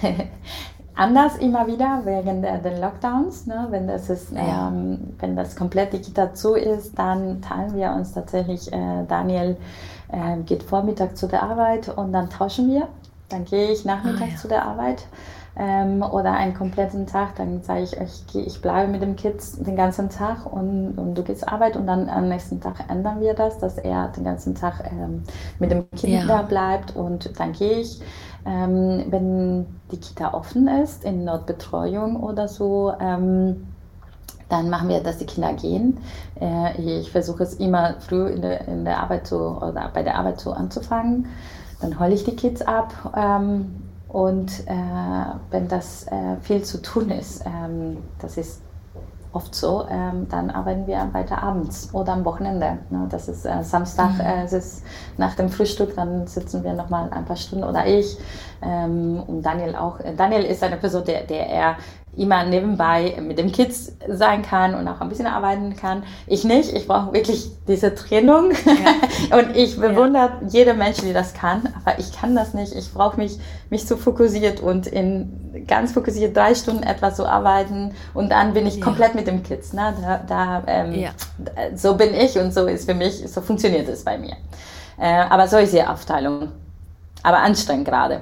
anders immer wieder wegen der, den Lockdowns. Ne? Wenn das ist, Ja. ähm, wenn das komplett die Kita zu ist, dann teilen wir uns tatsächlich. Äh, Daniel äh, geht Vormittag zu der Arbeit und dann tauschen wir. Dann gehe ich nachmittags Ah, ja. zu der Arbeit. Ähm, oder einen kompletten Tag, dann sage ich, ich, geh- ich bleibe mit dem Kids den ganzen Tag und, und du gehst Arbeit und dann am nächsten Tag ändern wir das, dass er den ganzen Tag ähm, mit dem Kind Ja. da bleibt und dann gehe ich, ähm, wenn die Kita offen ist, in Notbetreuung oder so, ähm, dann machen wir, dass die Kinder gehen. Äh, ich versuche es immer früh in der, in der Arbeit zu, oder bei der Arbeit so anzufangen. Dann hole ich die Kids ab. Ähm, und äh, wenn das äh, viel zu tun ist, ähm, das ist oft so, ähm, dann arbeiten wir weiter abends oder am Wochenende. Ne? Das ist äh, Samstag, äh, es ist nach dem Frühstück, dann sitzen wir nochmal ein paar Stunden oder ich ähm, und Daniel auch. Daniel ist eine Person, der, der er immer nebenbei mit den Kids sein kann und auch ein bisschen arbeiten kann. Ich nicht, ich brauche wirklich diese Trennung Ja. und ich bewundere ja. jede Mensch, die das kann, aber ich kann das nicht. Ich brauche mich, mich so fokussiert und in ganz fokussiert drei Stunden etwas zu arbeiten und dann bin ich ja. komplett mit den Kids. Ne? Da, da, ähm, ja. So bin ich und so ist für mich, so funktioniert es bei mir. Äh, aber so ist die Aufteilung. Aber anstrengend gerade.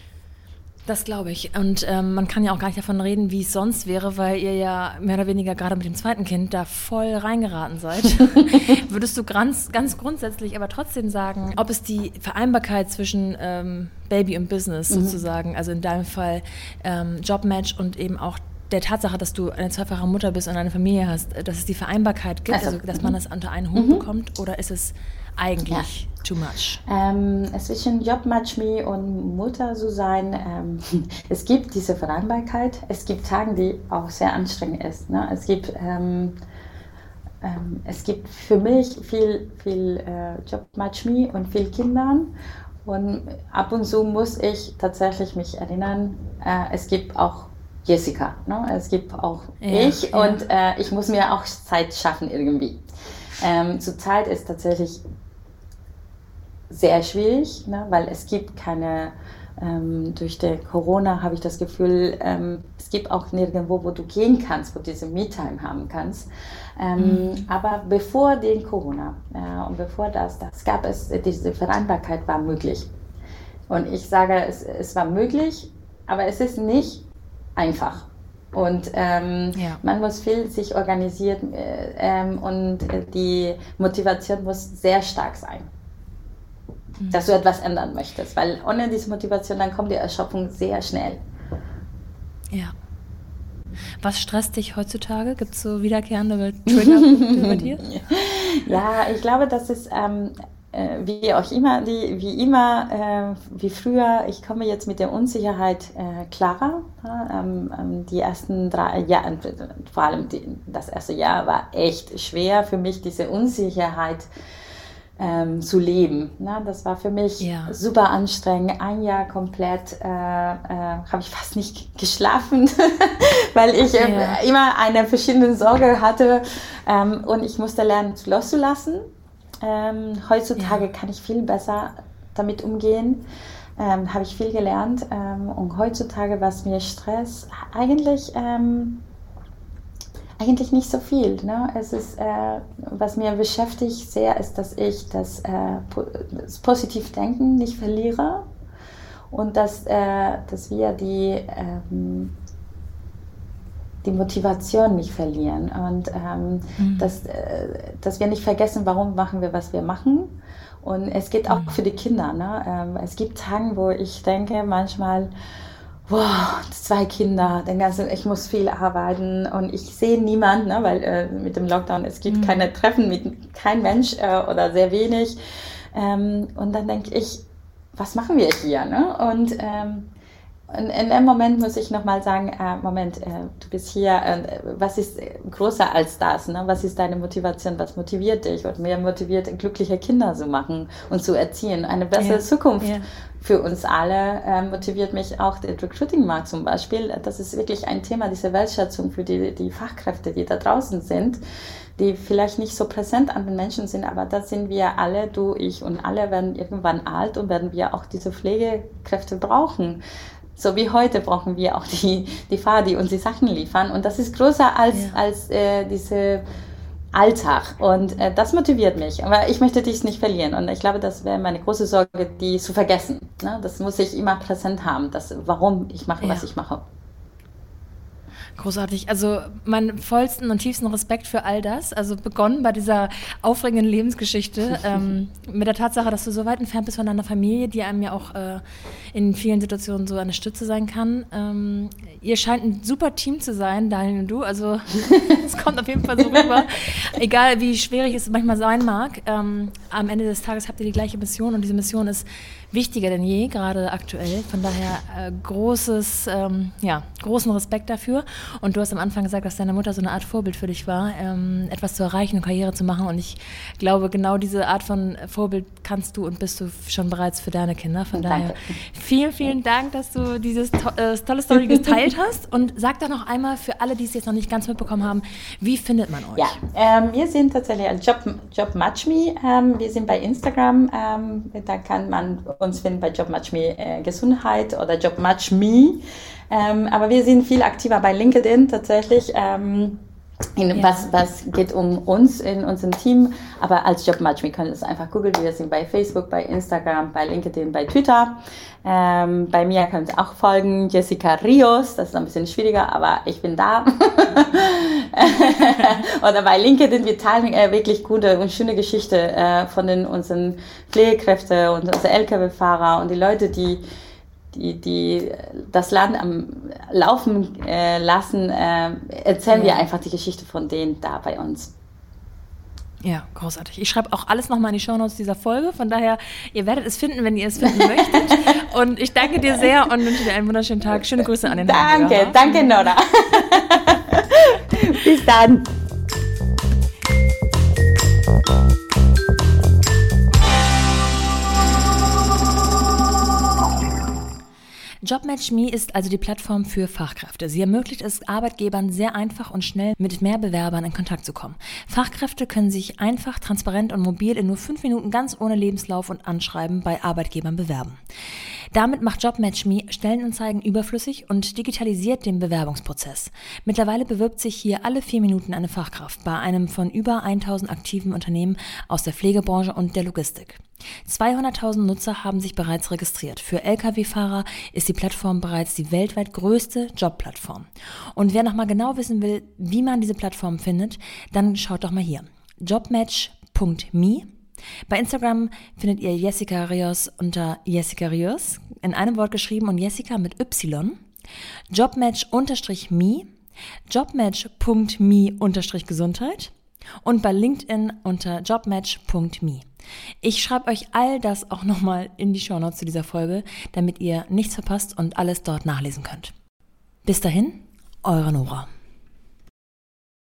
Das glaube ich. Und ähm, man kann ja auch gar nicht davon reden, wie es sonst wäre, weil ihr ja mehr oder weniger gerade mit dem zweiten Kind da voll reingeraten seid. Würdest du ganz, ganz grundsätzlich aber trotzdem sagen, ob es die Vereinbarkeit zwischen ähm, Baby und Business mhm. sozusagen, also in deinem Fall ähm, Jobmatch und eben auch der Tatsache, dass du eine zweifache Mutter bist und eine Familie hast, dass es die Vereinbarkeit gibt, also, also dass man das unter einen Hut mhm. bekommt, oder ist es eigentlich ja. too much? Ähm, zwischen Jobmatch Me und Mutter zu sein, ähm, es gibt diese Vereinbarkeit. Es gibt Tage, die auch sehr anstrengend ist. Ne? Es gibt ähm, ähm, es gibt für mich viel viel äh, Jobmatch Me und viel Kindern. Und ab und zu muss ich tatsächlich mich erinnern, äh, es gibt auch Jessica, ne? Es gibt auch ja, ich ja. und äh, ich muss mir auch Zeit schaffen irgendwie. Ähm, Zurzeit ist tatsächlich sehr schwierig, ne? Weil es gibt keine, ähm, durch die Corona habe ich das Gefühl, ähm, es gibt auch nirgendwo, wo du gehen kannst, wo du diese Me-Time haben kannst. Ähm, mhm. Aber bevor den Corona äh, und bevor das, das gab es, diese Vereinbarkeit war möglich. Und ich sage, es, es war möglich, aber es ist nicht einfach. Und ähm, ja. man muss viel sich organisieren äh, ähm, und die Motivation muss sehr stark sein, mhm. dass du etwas ändern möchtest. Weil ohne diese Motivation, dann kommt die Erschöpfung sehr schnell. Ja. Was stresst dich heutzutage? Gibt es so wiederkehrende Triggerpunkte bei dir? Ja, ich glaube, das ist... Ähm, Wie auch immer, die, wie immer, äh, wie früher, ich komme jetzt mit der Unsicherheit äh, klarer. Ähm, die ersten drei Jahre, vor allem die, das erste Jahr war echt schwer für mich, diese Unsicherheit ähm, zu leben. Na, das war für mich ja. super anstrengend. Ein Jahr komplett äh, äh, habe ich fast nicht geschlafen, weil ich äh, ja. immer eine verschiedene Sorge hatte ähm, und ich musste lernen, loszulassen. Ähm, heutzutage ja. kann ich viel besser damit umgehen, ähm, habe ich viel gelernt ähm, und heutzutage, was mir Stress, eigentlich, ähm, eigentlich nicht so viel. Ne? Es ist, äh, was mir beschäftigt sehr, ist, dass ich das, äh, das Positivdenken nicht verliere und dass, äh, dass wir die ähm, die Motivation nicht verlieren und ähm, mhm. dass, äh, dass wir nicht vergessen, warum machen wir, was wir machen. Und es geht auch mhm. für die Kinder. Ne? Ähm, es gibt Tage, wo ich denke manchmal, wow, zwei Kinder, den ganzen, ich muss viel arbeiten und ich sehe niemanden, ne? Weil äh, mit dem Lockdown, es gibt mhm. keine Treffen mit kein Mensch äh, oder sehr wenig. Ähm, und dann denke ich, was machen wir hier? Ne? Und ähm, in, in dem Moment muss ich nochmal sagen, äh, Moment, äh, du bist hier, äh, was ist größer als das? Ne? Was ist deine Motivation? Was motiviert dich? Und mir motiviert, glückliche Kinder zu machen und zu erziehen. Eine bessere ja. Zukunft ja. für uns alle äh, motiviert mich auch der Recruiting-Markt zum Beispiel. Das ist wirklich ein Thema, diese Wertschätzung für die, die Fachkräfte, die da draußen sind, die vielleicht nicht so präsent an den Menschen sind, aber das sind wir alle, du, ich und alle werden irgendwann alt und werden wir auch diese Pflegekräfte brauchen. So wie heute brauchen wir auch die, die Fahrer, die uns die Sachen liefern. Und das ist größer als, ja. als äh, diese Alltag. Und äh, das motiviert mich. Aber ich möchte dies nicht verlieren. Und ich glaube, das wäre meine große Sorge, die zu vergessen. Ne? Das muss ich immer präsent haben, das, warum ich mache, ja. was ich mache. Großartig. Also meinen vollsten und tiefsten Respekt für all das. Also begonnen bei dieser aufregenden Lebensgeschichte ähm, mit der Tatsache, dass du so weit entfernt bist von deiner Familie, die einem ja auch äh, in vielen Situationen so eine Stütze sein kann. Ähm, ihr scheint ein super Team zu sein, Daniel und du. Also es kommt auf jeden Fall so rüber. Egal wie schwierig es manchmal sein mag, ähm, am Ende des Tages habt ihr die gleiche Mission und diese Mission ist wichtiger denn je, gerade aktuell. Von daher äh, großes, ähm, ja, großen Respekt dafür. Und du hast am Anfang gesagt, dass deine Mutter so eine Art Vorbild für dich war, ähm, etwas zu erreichen und Karriere zu machen. Und ich glaube, genau diese Art von Vorbild kannst du und bist du schon bereits für deine Kinder. Von daher Danke. vielen, vielen Dank, dass du diese to- äh, tolle Story geteilt hast. Und sag doch noch einmal für alle, die es jetzt noch nicht ganz mitbekommen haben, wie findet man euch? Ja, ähm, wir sind tatsächlich als Job, Job Match Me. Ähm, wir sind bei Instagram. Ähm, da kann man uns finden bei Job Match Me äh, Gesundheit oder Job Match Me. Ähm, aber wir sind viel aktiver bei LinkedIn tatsächlich. Ähm, in, ja. was, was geht um uns in unserem Team. Aber als Job Match Me können es einfach googeln. Wir sind bei Facebook, bei Instagram, bei LinkedIn, bei Twitter. Ähm, bei mir könnt ihr auch folgen. Jessica Rios, das ist ein bisschen schwieriger, aber ich bin da. Oder bei LinkedIn, wir teilen äh, wirklich gute und schöne Geschichte äh, von den, unseren Pflegekräften und unseren L K W-Fahrer und die Leute, die Die, die das Land am Laufen äh, lassen, äh, erzählen ja. wir einfach die Geschichte von denen da bei uns. Ja, großartig. Ich schreibe auch alles nochmal in die Shownotes dieser Folge. Von daher, ihr werdet es finden, wenn ihr es finden möchtet. Und ich danke dir sehr und wünsche dir einen wunderschönen Tag. Schöne Grüße an den Danke, Hamburger. danke Nora. Bis dann. JobMatchMe ist also die Plattform für Fachkräfte. Sie ermöglicht es Arbeitgebern sehr einfach und schnell mit mehr Bewerbern in Kontakt zu kommen. Fachkräfte können sich einfach, transparent und mobil in nur fünf Minuten ganz ohne Lebenslauf und Anschreiben bei Arbeitgebern bewerben. Damit macht JobMatchMe Stellenanzeigen überflüssig und digitalisiert den Bewerbungsprozess. Mittlerweile bewirbt sich hier alle vier Minuten eine Fachkraft bei einem von über tausend aktiven Unternehmen aus der Pflegebranche und der Logistik. zweihunderttausend Nutzer haben sich bereits registriert. Für L K W-Fahrer ist die Plattform bereits die weltweit größte Jobplattform. Und wer nochmal genau wissen will, wie man diese Plattform findet, dann schaut doch mal hier. jobmatch punkt me. Bei Instagram findet ihr Jessica Rios unter Jessica Rios, in einem Wort geschrieben und Jessica mit Y. Jobmatch-me, jobmatch punkt me-gesundheit und bei LinkedIn unter jobmatch punkt me. Ich schreibe euch all das auch nochmal in die Shownotes zu dieser Folge, damit ihr nichts verpasst und alles dort nachlesen könnt. Bis dahin, eure Nora.